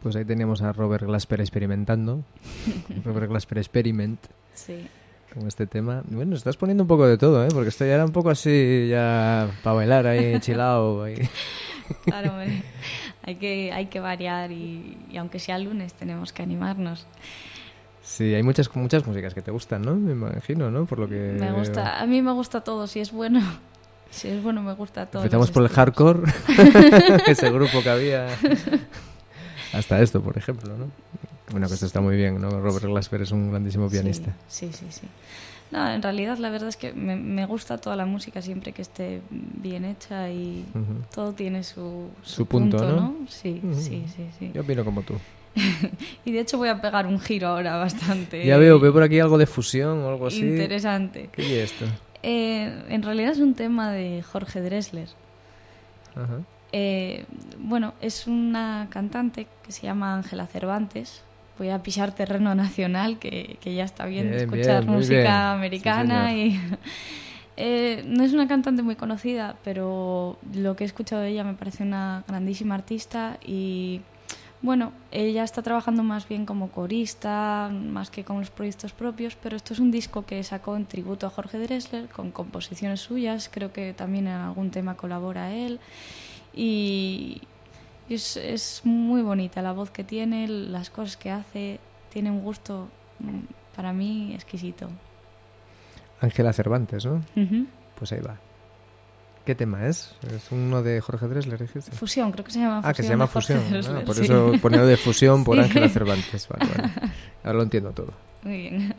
Pues ahí teníamos a Robert Glasper experimentando. Robert Glasper Experiment. Sí. Con este tema. Bueno, estás poniendo un poco de todo, ¿eh? Porque esto ya era un poco así, ya para bailar ahí, chilao. Ahí. Claro, hombre. Hay que variar y aunque sea lunes tenemos que animarnos. Sí, hay muchas músicas que te gustan, ¿no? Me imagino, ¿no? Por lo que Me gusta, a mí me gusta todo, si es bueno me gusta todo. Empezamos por el hardcore, ese grupo que había, hasta esto, por ejemplo, ¿no? Bueno, que esto está muy bien, ¿no? Robert Glasper es un grandísimo pianista. Sí. No, en realidad la verdad es que me gusta toda la música siempre que esté bien hecha y todo tiene su punto, ¿no? Sí. Yo opino como tú. Y de hecho voy a pegar un giro ahora bastante. Ya veo por aquí algo de fusión o algo así. Interesante. ¿Qué es esto? En realidad es un tema de Jorge Drexler. Ajá. Bueno, es una cantante que se llama Ángela Cervantes. Voy a pisar terreno nacional, que ya está bien de escuchar música americana. Sí, no es una cantante muy conocida, pero lo que he escuchado de ella me parece una grandísima artista y bueno, ella está trabajando más bien como corista, más que con los proyectos propios, pero esto es un disco que sacó en tributo a Jorge Drexler, con composiciones suyas, creo que también en algún tema colabora él, y es muy bonita la voz que tiene, las cosas que hace, tiene un gusto para mí exquisito. Ángela Cervantes, ¿no? Uh-huh. Pues ahí va. ¿Qué tema es? ¿Es uno de Jorge Drexler, dijiste? Fusión, creo que se llama Fusión. Que se llama Fusión. Drexler, por sí. eso ponía de fusión por Sí. Ángela Cervantes. Vale. Ahora lo entiendo todo. Muy bien.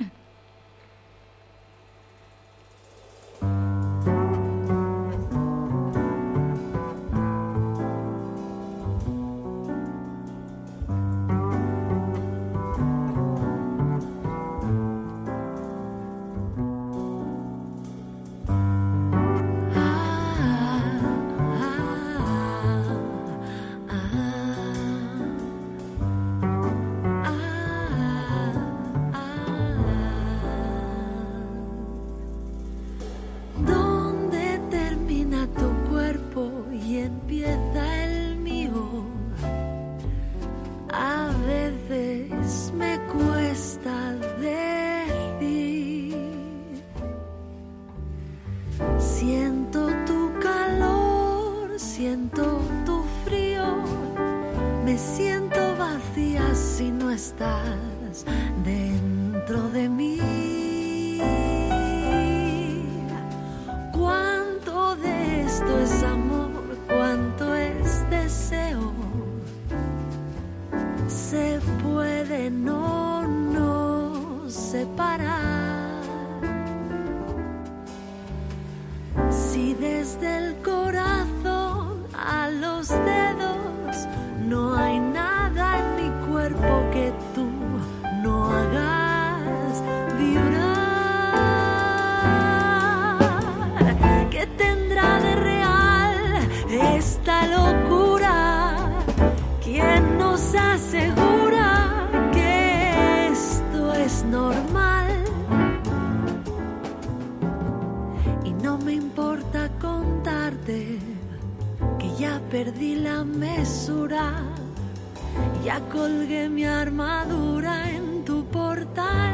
¿Dónde termina tu cuerpo y empieza el mío? A veces me cuesta decir. Siento tu calor, siento tu frío. Me siento vacía si no estás dentro de mí. Cuánto de esto es amor, cuánto es deseo. Se puede no separar. Si desde el corazón a los dedos no hay nada en mi cuerpo que tú no hagas vibrar. ¿Qué tendrá de real esta locura? ¿Quién nos asegura que esto es normal? Y no me importa contarte que ya perdí la mesura, ya colgué mi armadura en tu portal.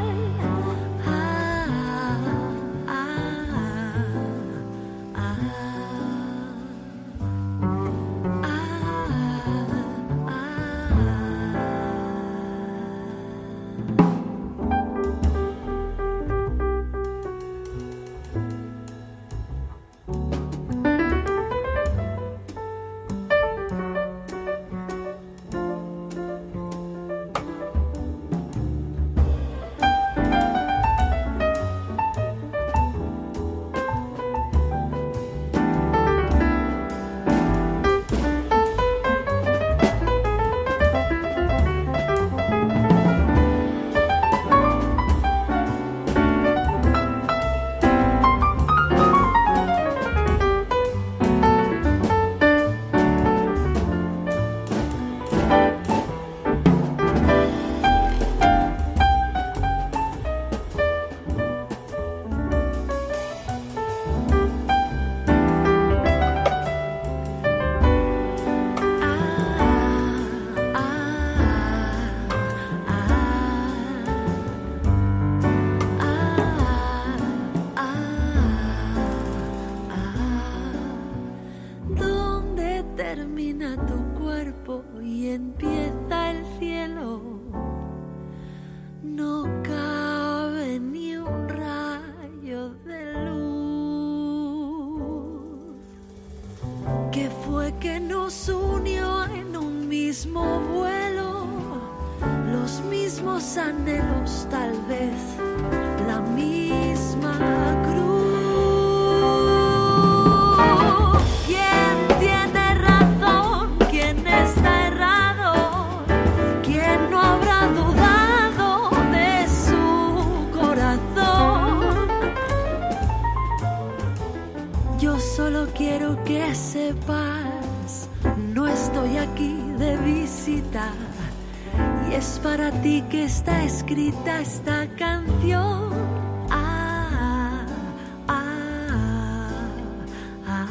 nos unió en un mismo vuelo, los mismos anhelos, tal vez la misma cruz. ¿Quién tiene razón? ¿Quién está errado? ¿Quién no habrá dudado de su corazón? Yo solo quiero que sepas, no estoy aquí de visita, y es para ti que está escrita esta canción. Ah, ah, ah, ah,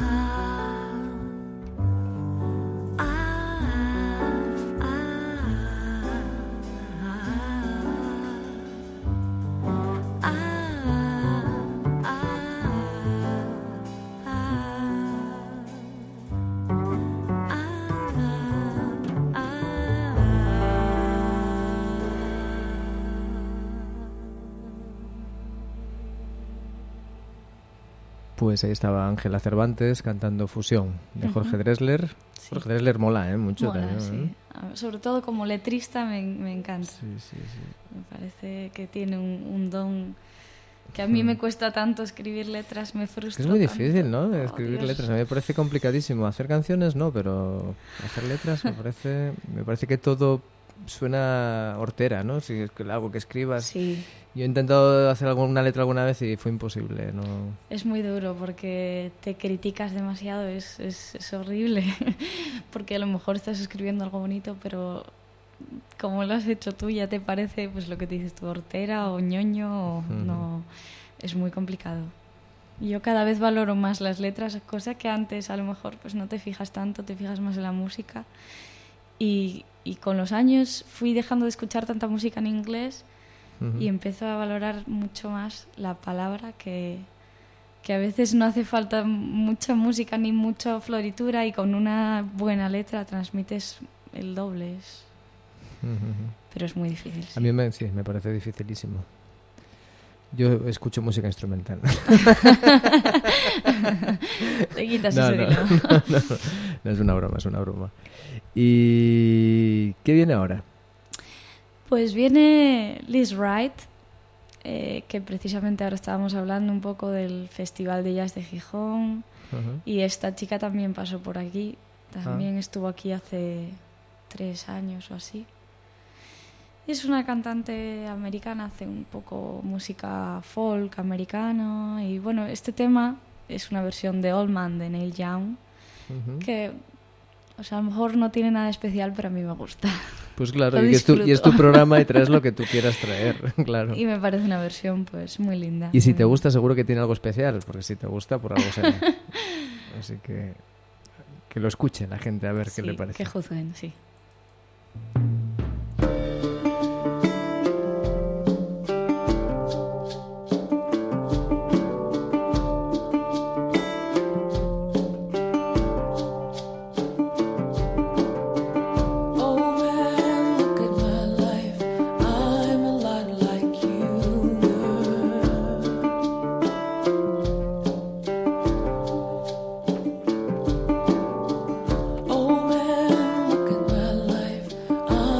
Pues ahí estaba Ángela Cervantes cantando Fusión de Jorge Drexler. Sí. Jorge Drexler mola, mucho Mola, también, sí. Sobre todo como letrista me encanta. Sí, sí, sí. Me parece que tiene un don que a mí me cuesta tanto escribir letras, me frustra. Es muy tanto. difícil, ¿no? Oh, Escribir Dios. letras. A mí me parece complicadísimo. Hacer canciones no, pero hacer letras me parece que todo suena hortera, ¿no? Si es algo que escribas. Sí, Yo he intentado hacer alguna letra alguna vez y fue imposible, ¿no? es muy duro porque te criticas demasiado, es horrible. Porque a lo mejor estás escribiendo algo bonito, pero como lo has hecho tú ya te parece pues lo que te dices tú, hortera o ñoño, o no, es muy complicado. Yo cada vez valoro más las letras, cosa que antes a lo mejor pues no te fijas tanto, te fijas más en la música. Y con los años fui dejando de escuchar tanta música en inglés y empiezo a valorar mucho más la palabra, que a veces no hace falta mucha música ni mucha floritura, y con una buena letra transmites el doble. Pero es muy difícil. Sí. A mí me parece dificilísimo. Yo escucho música instrumental. Te quitas No, ese no, dilema. no, es una broma, es una broma. ¿Y qué viene ahora? Pues viene Liz Wright, que precisamente ahora estábamos hablando un poco del Festival de Jazz de Gijón, y esta chica también pasó por aquí, también estuvo aquí hace 3 años o así. Es una cantante americana, hace un poco música folk americano, y bueno, este tema es una versión de Old Man de Neil Young, que o sea, a lo mejor no tiene nada especial, pero a mí me gusta. Pues claro, Lo y es tu disfruto. programa y traes lo que tú quieras traer, claro. Y me parece una versión pues muy linda. Y si muy- te gusta seguro que tiene algo especial, porque si te gusta por algo será. Así que lo escuche la gente a ver qué Sí, le parece. que juzguen, sí. Oh man, look at my life. I'm a lot like you were. Oh man, look at my life.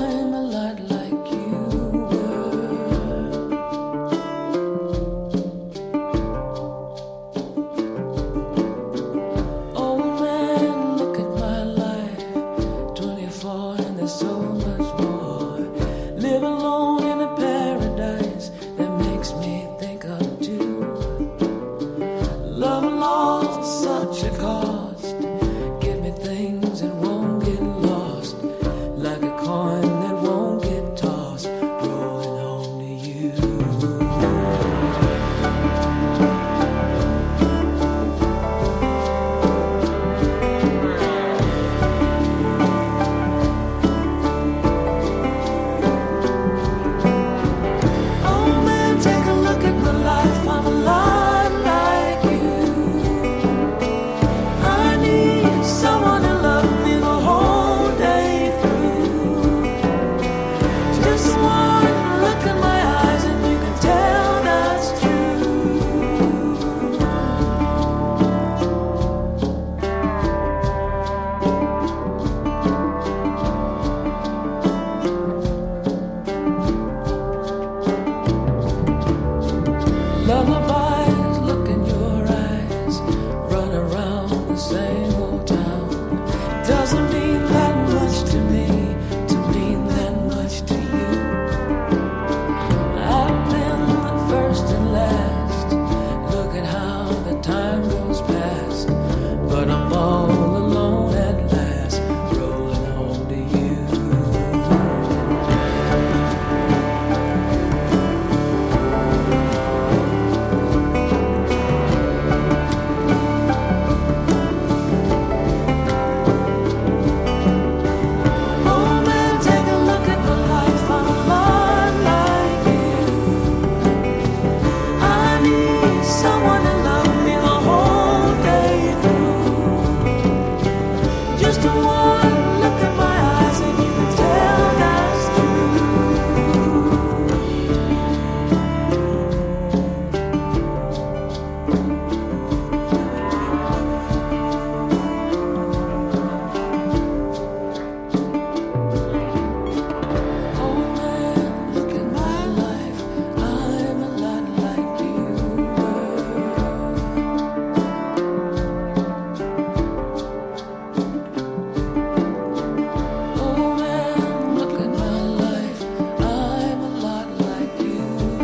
lullabies look in your eyes, run around the same old town. Doesn't mean that much to me, to mean that much to you. I've been the first and last, look at how the time goes past, but I'm all alone at last, rolling home to you. Oh man, take a look at my life, I'm a lot like you. I need someone to love me the whole day through. Just one look at my eyes and you can tell that's true. Oh man, look at my life, I'm a lot like you. Oh man, look at my life, I'm a lot like you.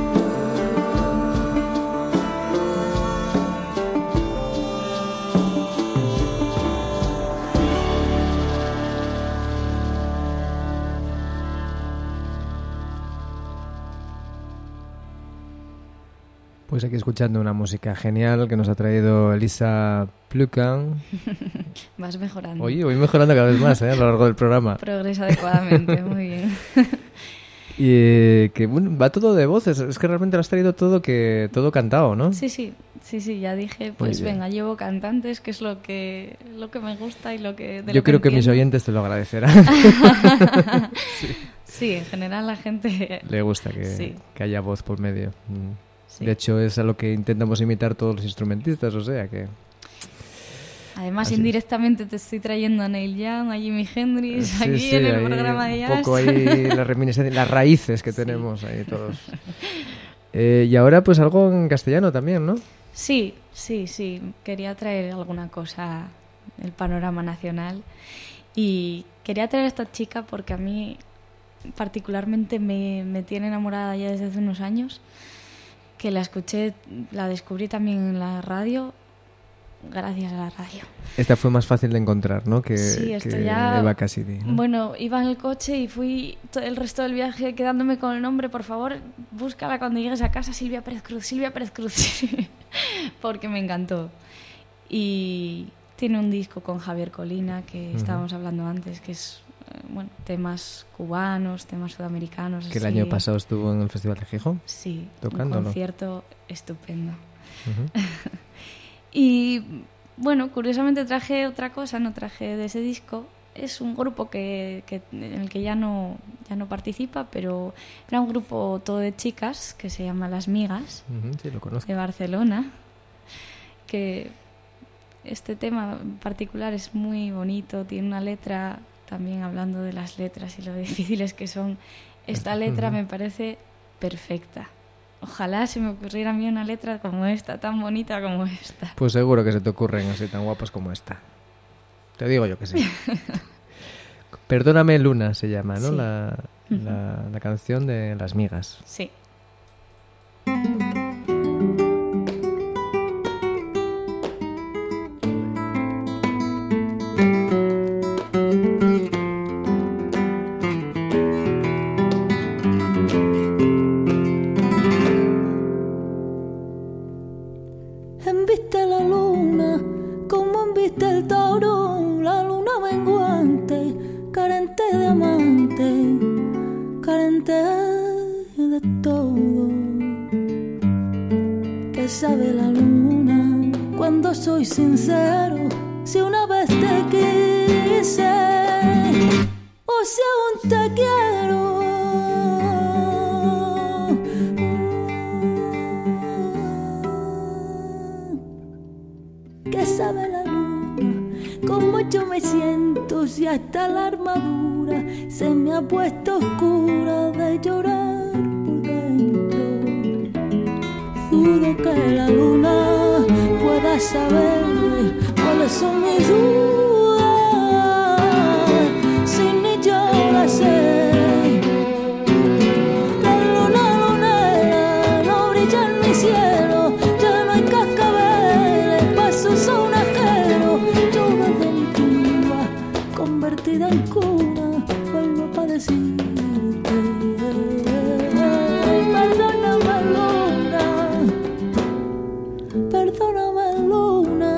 Pues aquí escuchando una música genial que nos ha traído Elisa Plukan. Vas mejorando. Oye, voy mejorando cada vez más a lo largo del programa. Progresa adecuadamente, muy bien. Y que bueno, va todo de voces. Es que realmente lo has traído todo cantado, ¿no? Sí, ya dije, pues bien. venga, llevo cantantes, que es lo que me gusta y lo que... de Yo lo creo que mis entiendo. oyentes te lo agradecerán. Sí, en general la gente... Le gusta Sí. que haya voz por medio. Sí. De hecho, es a lo que intentamos imitar todos los instrumentistas, o sea que... Además, Así indirectamente te estoy trayendo a Neil Young, a Jimi Hendrix, Sí, aquí sí, en el ahí programa de jazz. un poco ahí las reminiscencias, las raíces que tenemos ahí todos. Y ahora pues algo en castellano también, ¿no? Sí. Quería traer alguna cosa del panorama nacional. Y quería traer a esta chica porque a mí particularmente me tiene enamorada ya desde hace unos años. Que la escuché, la descubrí también en la radio, gracias a la radio. Esta fue más fácil de encontrar, ¿no? Que, Sí, esto que ya... Eva Cassidy, ¿no? Bueno, iba en el coche y fui todo el resto del viaje quedándome con el nombre. Por favor, búscala cuando llegues a casa, Silvia Pérez Cruz. Porque me encantó. Y tiene un disco con Javier Colina, que estábamos hablando antes, que es, bueno, temas cubanos, temas sudamericanos. Que el así. año pasado estuvo en el Festival de Gijón. Sí, tocándolo. un concierto estupendo. Ujú. Y bueno, curiosamente traje otra cosa, no traje de ese disco. Es un grupo en el que ya no participa, pero era un grupo todo de chicas que se llama Las Migas, Ujú, sí, lo conozco. de Barcelona, que este tema en particular es muy bonito, tiene una letra también hablando de las letras y lo difíciles que son. Esta letra me parece perfecta. Ojalá se me ocurriera a mí una letra como esta, tan bonita como esta. Pues seguro que se te ocurren así tan guapas como esta. Te digo yo que sí. Perdóname Luna se llama, ¿no? Sí. La canción de Las Migas. Sí. Embiste la luna, como embiste el tauro, la luna menguante, carente de amante, carente de todo. ¿Qué sabe la luna cuando soy sincero? Si una vez te quise, o si aún te quiero. ¿Qué sabe la luna? Cómo yo me siento si hasta la armadura se me ha puesto oscura de llorar por dentro. Sudo dudo que la luna pueda saber cuáles son mis dudas, si ni yo las sé. La luna lunera no brilla en mi cielo, ya no hay cascabeles pa' su sonajero. Yo desde mi tumba convertida en cuna vuelvo pa' decirte perdóname luna, perdóname luna.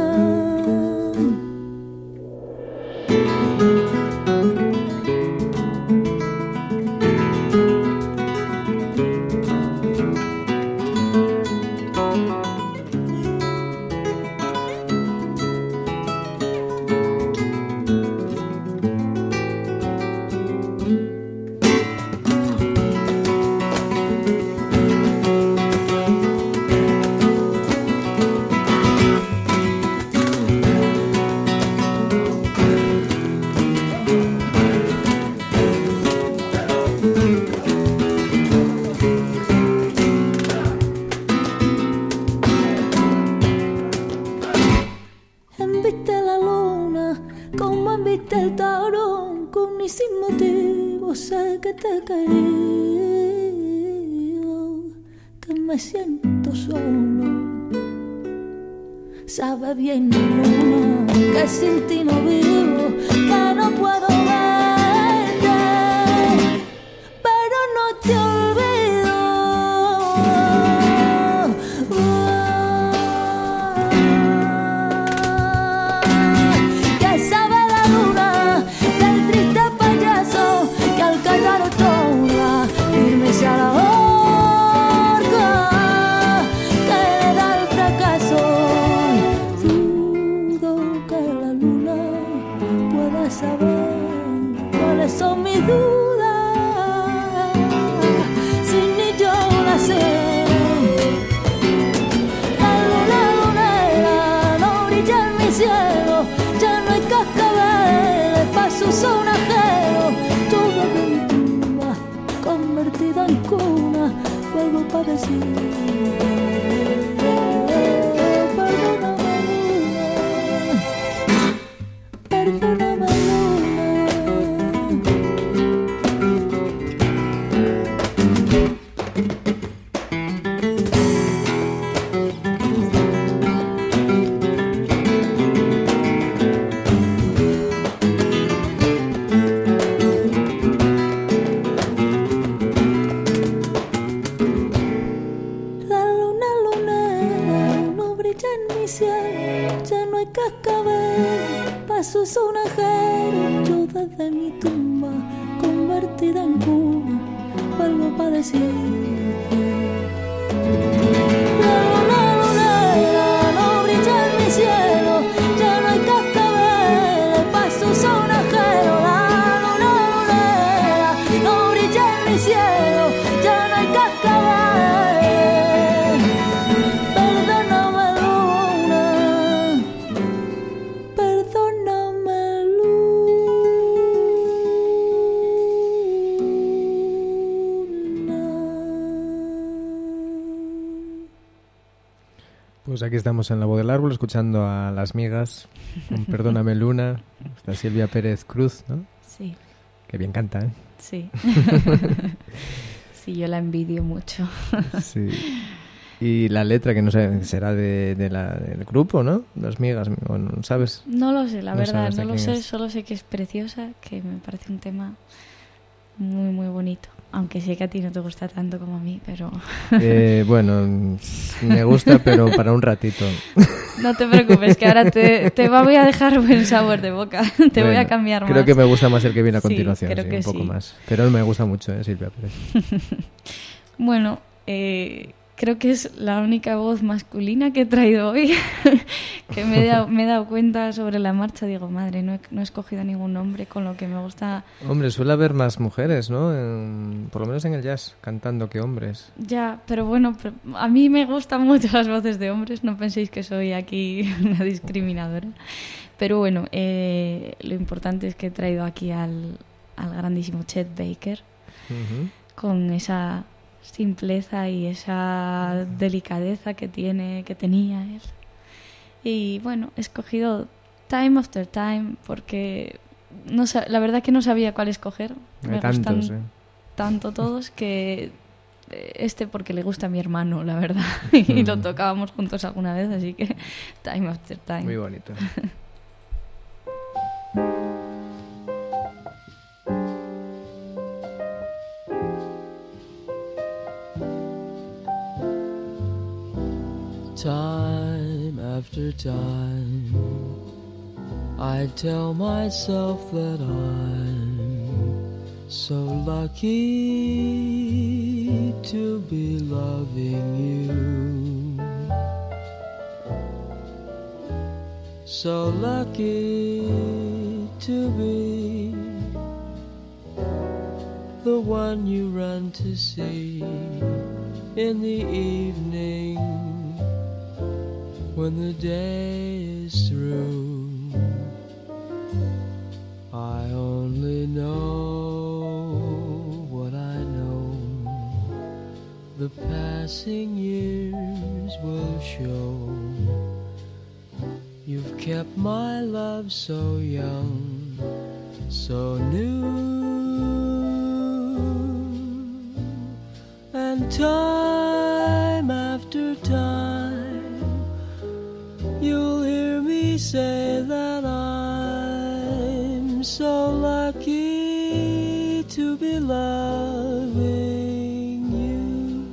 Enviste la luna como enviste el taurón, con y sin motivo sé que te he querido, que me siento solo. Sabe bien mi luna que sin ti no vivo, que no puedo verte, pero no te olvido. Que sabe la luna del triste payaso que al callar otorga firmes a la horca que le da el fracaso. Dudo que la luna pueda saber cuáles son mis dudas, si ni yo las sé. La luna lunera no brilla en mi cielo, ya no hay cascabeles pa' su sonajero. Yo desde mi tumba convertida en cuna vuelvo pa' decir perdóname luna, perdóname luna. La luna lunera no brilla en mi cielo, ya no hay cascabel pa' su sonajero. Yo desde mi tumba convertida en cuna vuelvo pa' decirte la luna lunera no brilla en mi cielo, ya no hay cascabel pa' su sonajero. La luna lunera no brilla en mi cielo, ya no hay cascabel. Perdóname luna, perdóname luna. Pues aquí estamos en La Voz del Árbol escuchando a Las Migas con Perdóname Luna. Está Silvia Pérez Cruz, ¿no? Sí, Que bien canta, ¿eh? sí. Sí, yo la envidio mucho. Sí. Y la letra, que no sé, será del grupo, ¿no? Las Migas, o no, ¿sabes? No lo sé, la No verdad, sabes de no lo quién sé, es. solo sé que es preciosa, que me parece un tema muy, muy bonito. Aunque sé que a ti no te gusta tanto como a mí, pero Bueno, me gusta, pero para un ratito. no te preocupes, que ahora te voy a dejar buen sabor de boca. Te voy a Bueno, cambiar más. Creo que me gusta más el que viene a Sí, continuación, creo sí, que un poco sí. más. Pero me gusta mucho, Silvia Pérez. Bueno, creo que es la única voz masculina que he traído hoy, que me he dado cuenta sobre la marcha. Digo, madre, no he escogido ningún nombre, con lo que me gusta. Hombre, suele haber más mujeres, ¿no? Por lo menos en el jazz, cantando que hombres. Ya, pero bueno, a mí me gustan mucho las voces de hombres, no penséis que soy aquí una discriminadora. Pero bueno, lo importante es que he traído aquí al grandísimo Chet Baker, Ujú. con esa simpleza y esa delicadeza que tenía él. Y bueno, he escogido Time After Time porque la verdad que no sabía cuál escoger. Me gustan tanto todos que porque le gusta a mi hermano, la verdad. Y lo tocábamos juntos alguna vez, así que Time After Time. Muy bonito. Time after time, I tell myself that I'm so lucky to be loving you, so lucky to be the one you run to see in the evening when the day is through. I only know what I know. The passing years will show. You've kept my love so young, so new. And time after time, you'll hear me say that I'm so lucky to be loving you.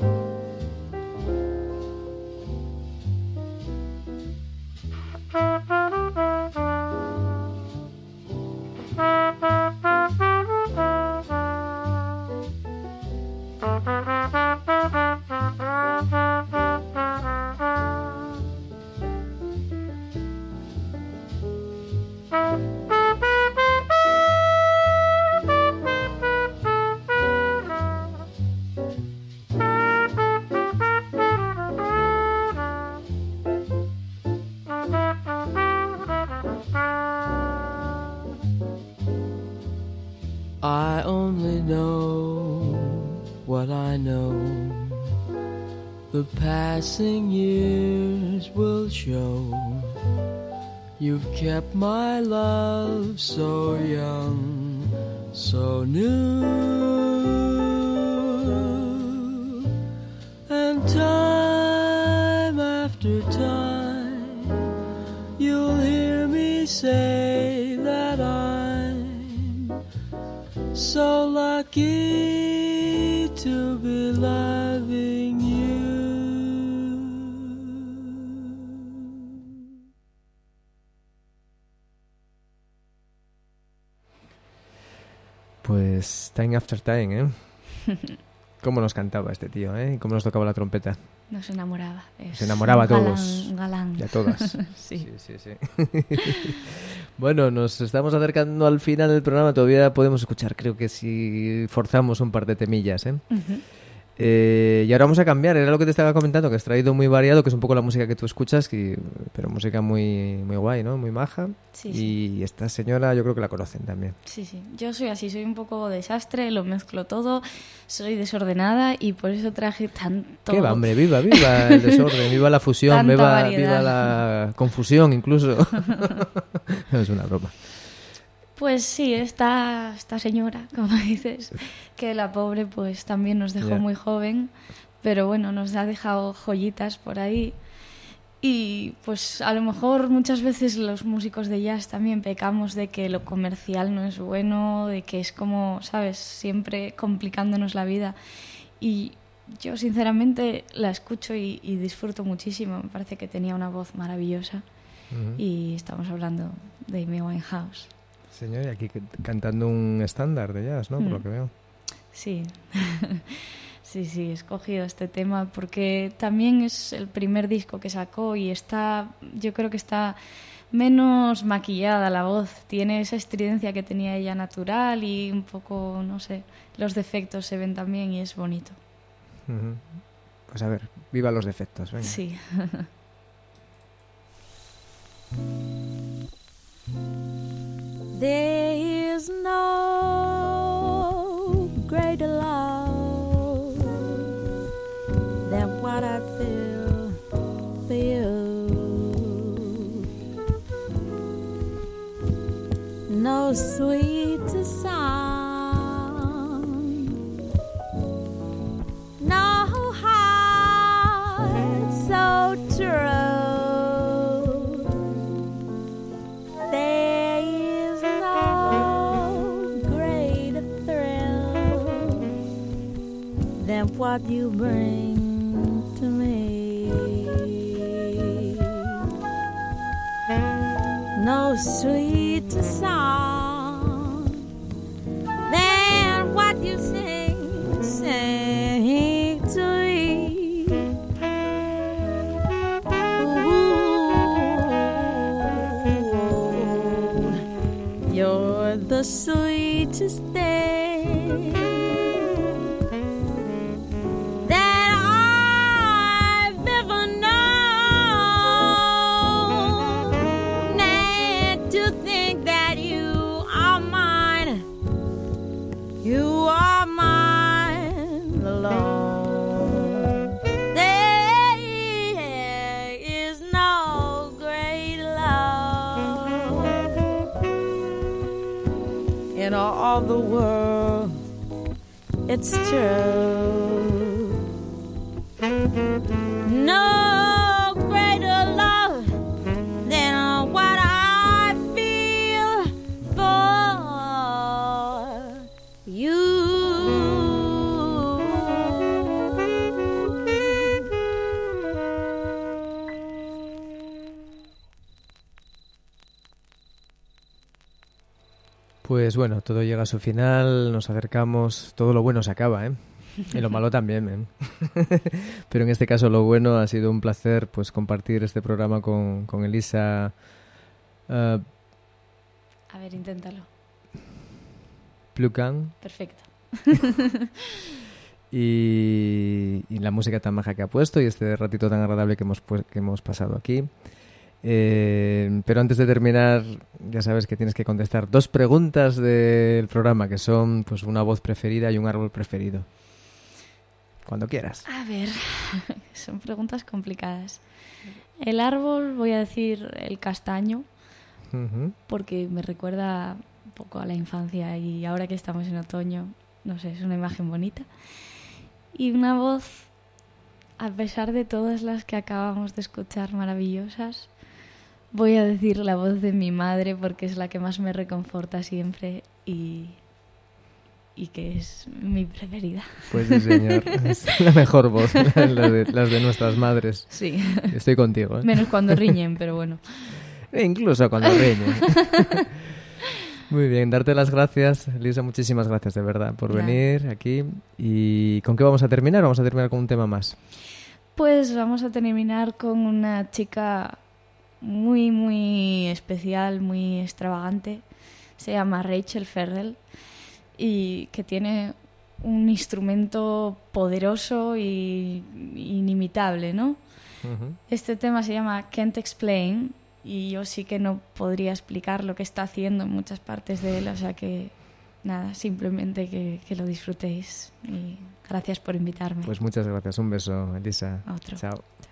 I only know what I know. The passing years will show. You've kept my love so young, so new. And time after time, you'll hear me say that I'm so lucky to be loving you. Pues Time After Time, ¿eh? Cómo nos cantaba este tío, ¿eh? Cómo nos tocaba la trompeta. Nos enamoraba. Se enamoraba a todos. Un galán. Y a todas. Sí. Sí. Bueno, nos estamos acercando al final del programa. Todavía podemos escuchar, creo que si forzamos un par de temillas, ¿eh? Uh-huh. Y ahora vamos a cambiar. Era lo que te estaba comentando, que has traído muy variado, que es un poco la música que tú escuchas, pero música muy, muy guay, ¿no? Muy maja. Sí, y esta señora yo creo que la conocen también. Sí. Yo soy así, soy un poco desastre, lo mezclo todo, soy desordenada y por eso traje tanto... ¡Qué va, hombre! ¡Viva el desorden! ¡Viva la fusión! ¡Viva la confusión incluso! Es una broma. Pues sí, esta señora, como dices, que la pobre pues también nos dejó muy joven, pero bueno, nos ha dejado joyitas por ahí. Y pues a lo mejor muchas veces los músicos de jazz también pecamos de que lo comercial no es bueno, de que es como, ¿sabes?, siempre complicándonos la vida. Y yo sinceramente la escucho y disfruto muchísimo. Me parece que tenía una voz maravillosa. Uh-huh. Y estamos hablando de Amy Winehouse. Señor, y aquí cantando un estándar de jazz, ¿no? Por lo que veo. Sí. Sí, he escogido este tema porque también es el primer disco que sacó y yo creo que está menos maquillada la voz. Tiene esa estridencia que tenía ella natural y un poco, no sé, los defectos se ven también y es bonito. Uh-huh. Pues a ver, viva los defectos, venga. Sí. There is no greater love what I feel for you. No sweeter song, no heart so true. There is no greater thrill than what you bring to me. No sweeter song than what you sing to me. Ooh, you're the sweetest thing that I've ever known. And to think that you are mine alone. There is no great love in all the world. It's true. No greater love than what I feel for you. Pues bueno, todo llega a su final, nos acercamos, todo lo bueno se acaba, ¿eh? Y lo malo también, ¿eh? Pero en este caso lo bueno ha sido un placer pues compartir este programa con Elisa. A ver, inténtalo. Plukan. Perfecto. Y la música tan maja que ha puesto y este ratito tan agradable que hemos pasado aquí. Pero antes de terminar, ya sabes que tienes que contestar 2 preguntas del programa, que son pues una voz preferida y un árbol preferido. Cuando quieras. A ver, son preguntas complicadas. El árbol, voy a decir el castaño, porque me recuerda un poco a la infancia y ahora que estamos en otoño, no sé, es una imagen bonita. Y una voz, a pesar de todas las que acabamos de escuchar maravillosas, voy a decir la voz de mi madre porque es la que más me reconforta siempre y que es mi preferida. Pues sí, señor. Es la mejor voz, las de nuestras madres. Sí. Estoy contigo, ¿eh? Menos cuando riñen, pero bueno. Incluso cuando riñen. Muy bien, darte las gracias, Elisa, muchísimas gracias de verdad por venir aquí. ¿Y con qué vamos a terminar? Vamos a terminar con un tema más. Pues vamos a terminar con una chica muy, muy especial, muy extravagante. Se llama Rachel Ferrell y que tiene un instrumento poderoso y inimitable, ¿no? Este tema se llama Can't Explain y yo sí que no podría explicar lo que está haciendo en muchas partes de él, o sea que nada, simplemente que lo disfrutéis y gracias por invitarme. Pues muchas gracias, un beso, Elisa. Otro. Chao.